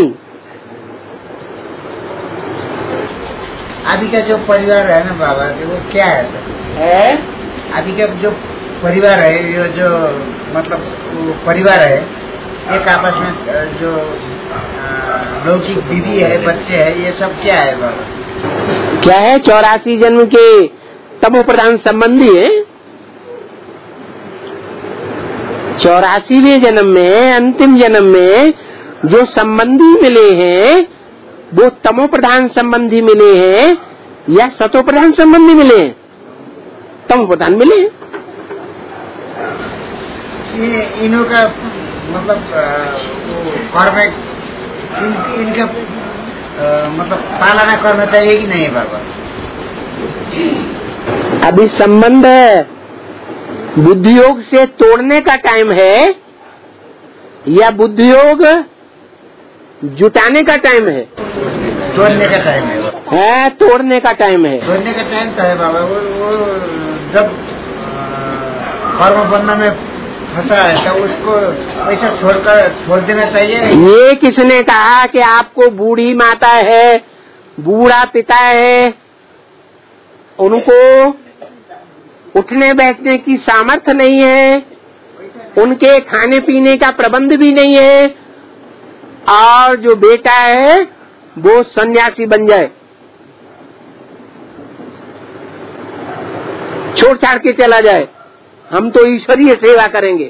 अभी का जो परिवार है ना बाबा, वो क्या है? है? अभी का जो परिवार है, ये जो मतलब परिवार है, एक आपस में जो लौकिक बीवी है, बच्चे है, ये सब क्या है बाबा? क्या है? चौरासी जन्म के तमो प्रधान संबंधी है। चौरासीवें जन्म में, अंतिम जन्म में जो संबंधी मिले हैं, वो तमो प्रधान संबंधी मिले हैं या सतो प्रधान संबंधी मिले हैं? तमो प्रधान मिले हैं। इन्हों का मतलब कर्म इन, इनका आ, मतलब पालना करना चाहिए कि नहीं बाबा? अभी संबंध बुद्धियोग से तोड़ने का टाइम है या बुद्धियोग जुटाने का टाइम है? तोड़ने का टाइम है। है, तोड़ने का टाइम है। तोड़ने का टाइम तो है बाबा। वो, वो जब कर्म बंधन में फंसा है तो उसको ऐसा छोड़कर छोड़ देना चाहिए। ये किसने कहा कि आपको बूढ़ी माता है, बूढ़ा पिता है, उनको उठने बैठने की सामर्थ्य नहीं है, उनके खाने पीने का प्रबंध भी नहीं है, और जो बेटा है वो सन्यासी बन जाए, छोड़ छाड़ के चला जाए, हम तो ईश्वरीय सेवा करेंगे।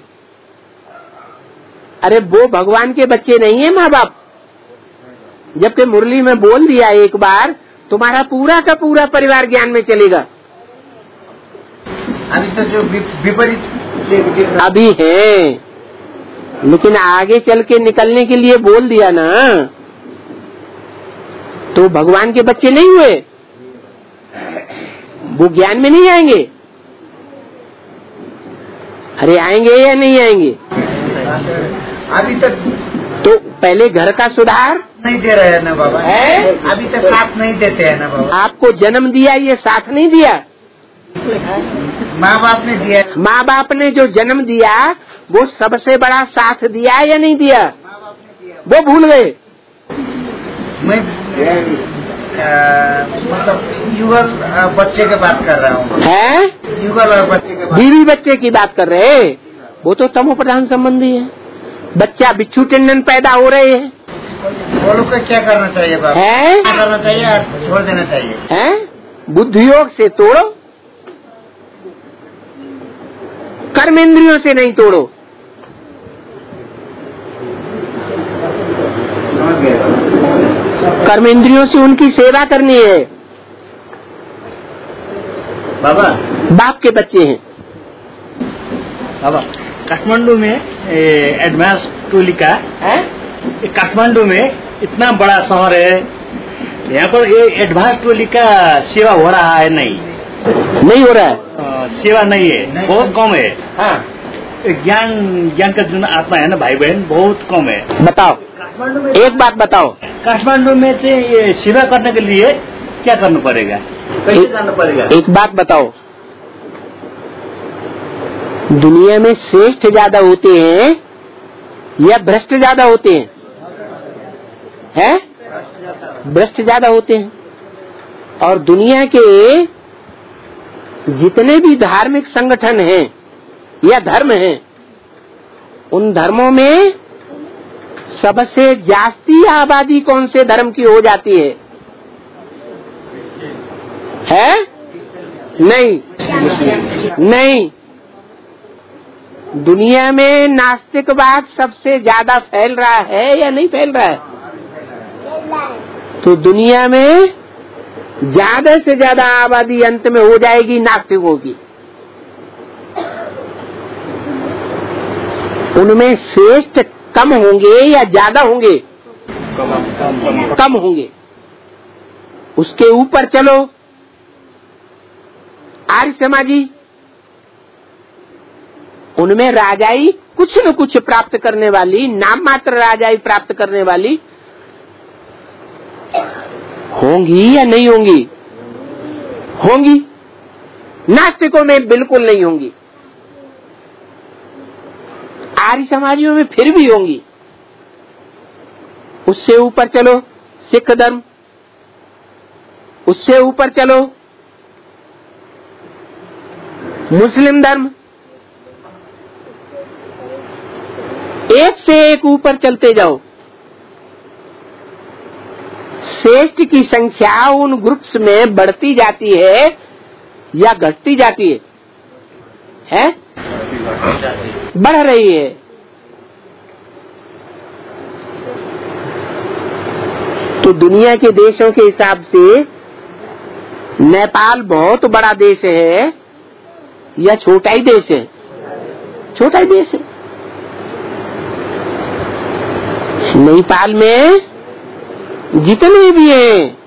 अरे वो भगवान के बच्चे नहीं है माँ बाप। जबकि मुरली में बोल दिया एक बार, तुम्हारा पूरा का पूरा परिवार ज्ञान में चलेगा। अभी तो जो विपरीत अभी है, लेकिन आगे चल के निकलने के लिए बोल दिया ना, तो भगवान के बच्चे नहीं हुए, वो ज्ञान में नहीं आएंगे। अरे आएंगे या नहीं आएंगे? अभी तक तो पहले घर का सुधार नहीं दे रहे हैं ना बाबा। है? अभी तक साथ नहीं देते हैं ना बाबा। आपको जन्म दिया, ये साथ नहीं दिया। माँ बाप ने दिया। माँ बाप ने जो जन्म दिया वो सबसे बड़ा साथ दिया या नहीं दिया? वो भूल गए। मैं मतलब युगल बच्चे की बात कर रहा हूँ। है? युगल और बच्चे के बीवी बच्चे की बात कर रहे हैं, वो तो तमो प्रधान संबंधी है। बच्चा बिच्छू टेंडन पैदा हो रहे हैं। वो लोग को क्या करना चाहिए बाबा? है? क्या करना चाहिए और छोड़ देना चाहिए? है? बुद्धियोग से तोड़ो, कर्मेंद्रियों से नहीं तोड़ो। कर्मेंद्रियों से उनकी सेवा करनी है। बाबा बाप के बच्चे हैं। बाबा काठमांडू में एडवांस टोलिका है। काठमांडू में इतना बड़ा शहर है, यहाँ पर ये एडवांस टोली का सेवा हो रहा है? नहीं नहीं हो रहा है। आ, सेवा नहीं है, नहीं, बहुत कम है। हाँ। ज्ञान ज्ञान का जो आत्मा है ना भाई बहन, बहुत कम है। बताओ, एक बात बताओ, काठमांडू में से ये सेवा करने के लिए क्या करना पड़ेगा, कैसे करना पड़ेगा? एक बात बताओ, दुनिया में श्रेष्ठ ज्यादा होते हैं या भ्रष्ट ज्यादा होते हैं? हैं? भ्रष्ट ज्यादा होते हैं। और दुनिया के जितने भी धार्मिक संगठन हैं या धर्म हैं, उन धर्मों में सबसे जास्ती आबादी कौन से धर्म की हो जाती है? है? नहीं, नहीं। दुनिया में नास्तिकवाद सबसे ज्यादा फैल रहा है या नहीं फैल रहा है? तो दुनिया में ज्यादा से ज्यादा आबादी अंत में हो जाएगी नास्तिकों की। उनमें श्रेष्ठ कम होंगे या ज्यादा होंगे? कम, कम, कम, कम होंगे। उसके ऊपर चलो आर्य समाजी, उनमें राजाई कुछ न कुछ प्राप्त करने वाली, नाम मात्र राजाई प्राप्त करने वाली होंगी या नहीं होंगी? होंगी। नास्तिकों में बिल्कुल नहीं होंगी। आर्य समाजियों में फिर भी होंगी। उससे ऊपर चलो सिख धर्म, उससे ऊपर चलो मुस्लिम धर्म, एक से एक ऊपर चलते जाओ। श्रेष्ठ की संख्या उन ग्रुप्स में बढ़ती जाती है या घटती जाती है? है? बढ़ रही है। तो दुनिया के देशों के हिसाब से नेपाल बहुत बड़ा देश है या छोटा ही देश है? छोटा ही देश है। नेपाल में जितने भी हैं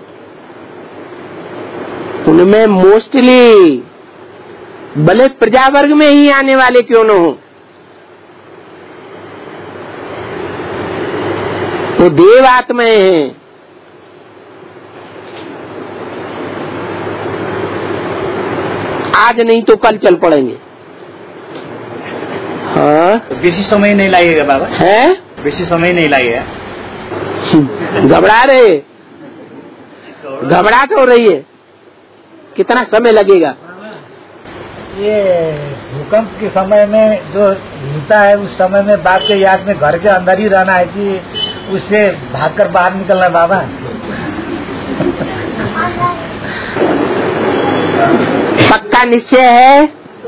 उनमें मोस्टली भले प्रजा वर्ग में ही आने वाले क्यों न हो, तो देव आत्माएं हैं। आज नहीं तो कल चल पड़ेंगे। हाँ, बेसी समय नहीं लगेगा बाबा। है? बेसी समय नहीं लगेगा। घबरा रहे, घबराहट हो रही है। कितना समय लगेगा? ये भूकंप के समय में जो हिलता है उस समय में बाप के याद में घर के अंदर ही रहना है कि उससे भागकर बाहर निकलना है बाबा? पक्का निश्चय है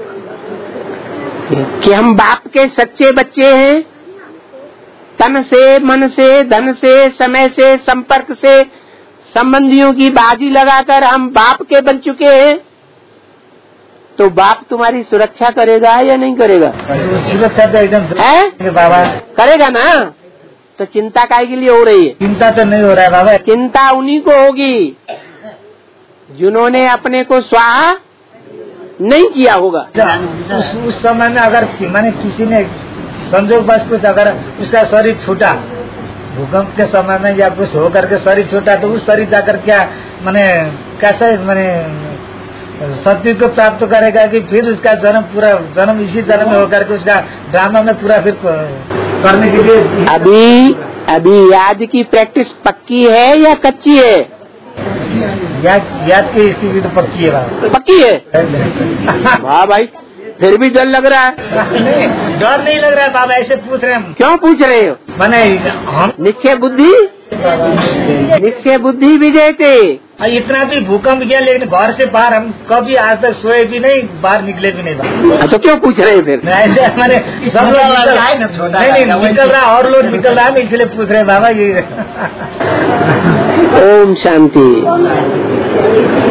कि हम बाप के सच्चे बच्चे हैं। तन से, मन से, धन से, समय से, संपर्क से, संबंधियों की बाजी लगाकर हम बाप के बन चुके हैं। तो बाप तुम्हारी सुरक्षा करेगा या नहीं करेगा? सुरक्षा तो एकदम है बाबा, करेगा ना। तो चिंता काहे के लिए हो रही है? चिंता तो नहीं हो रहा है बाबा। चिंता उन्हीं को होगी जिन्होंने अपने को स्वाहा नहीं किया होगा। उस, उस समय में अगर माने किसी ने संजोग बस कुछ अगर उसका शरीर छूटा भूकंप के समय में या कुछ होकर के शरीर छूटा तो उस शरीर जाकर क्या माने कैसे माने सत्य को प्राप्त करेगा कि फिर उसका जन्म पूरा जन्म इसी जन्म में होकर के उसका ड्रामा में पूरा फिर करने के लिए। अभी अभी याद की प्रैक्टिस पक्की है या कच्ची है? याद याद की स्थिति तो पक्की है बाबा। पक्की है। वाह भाई, फिर भी डर लग रहा है। नहीं, डर नहीं लग रहा है बाबा, ऐसे पूछ रहे हैं। क्यों पूछ रहे हो? मैंने हम निश्चय बुद्धि, निश्चय बुद्धि विजय थे। इतना भी भूकंप गया लेकिन घर से बाहर हम कभी आज तक सोए भी नहीं, बाहर निकले भी नहीं बाबा। तो क्यों पूछ रहे फिर? मैंने सब लोग नहीं निकल रहा और लोग निकल रहा है इसलिए पूछ रहे बाबा ये। ओम शांति।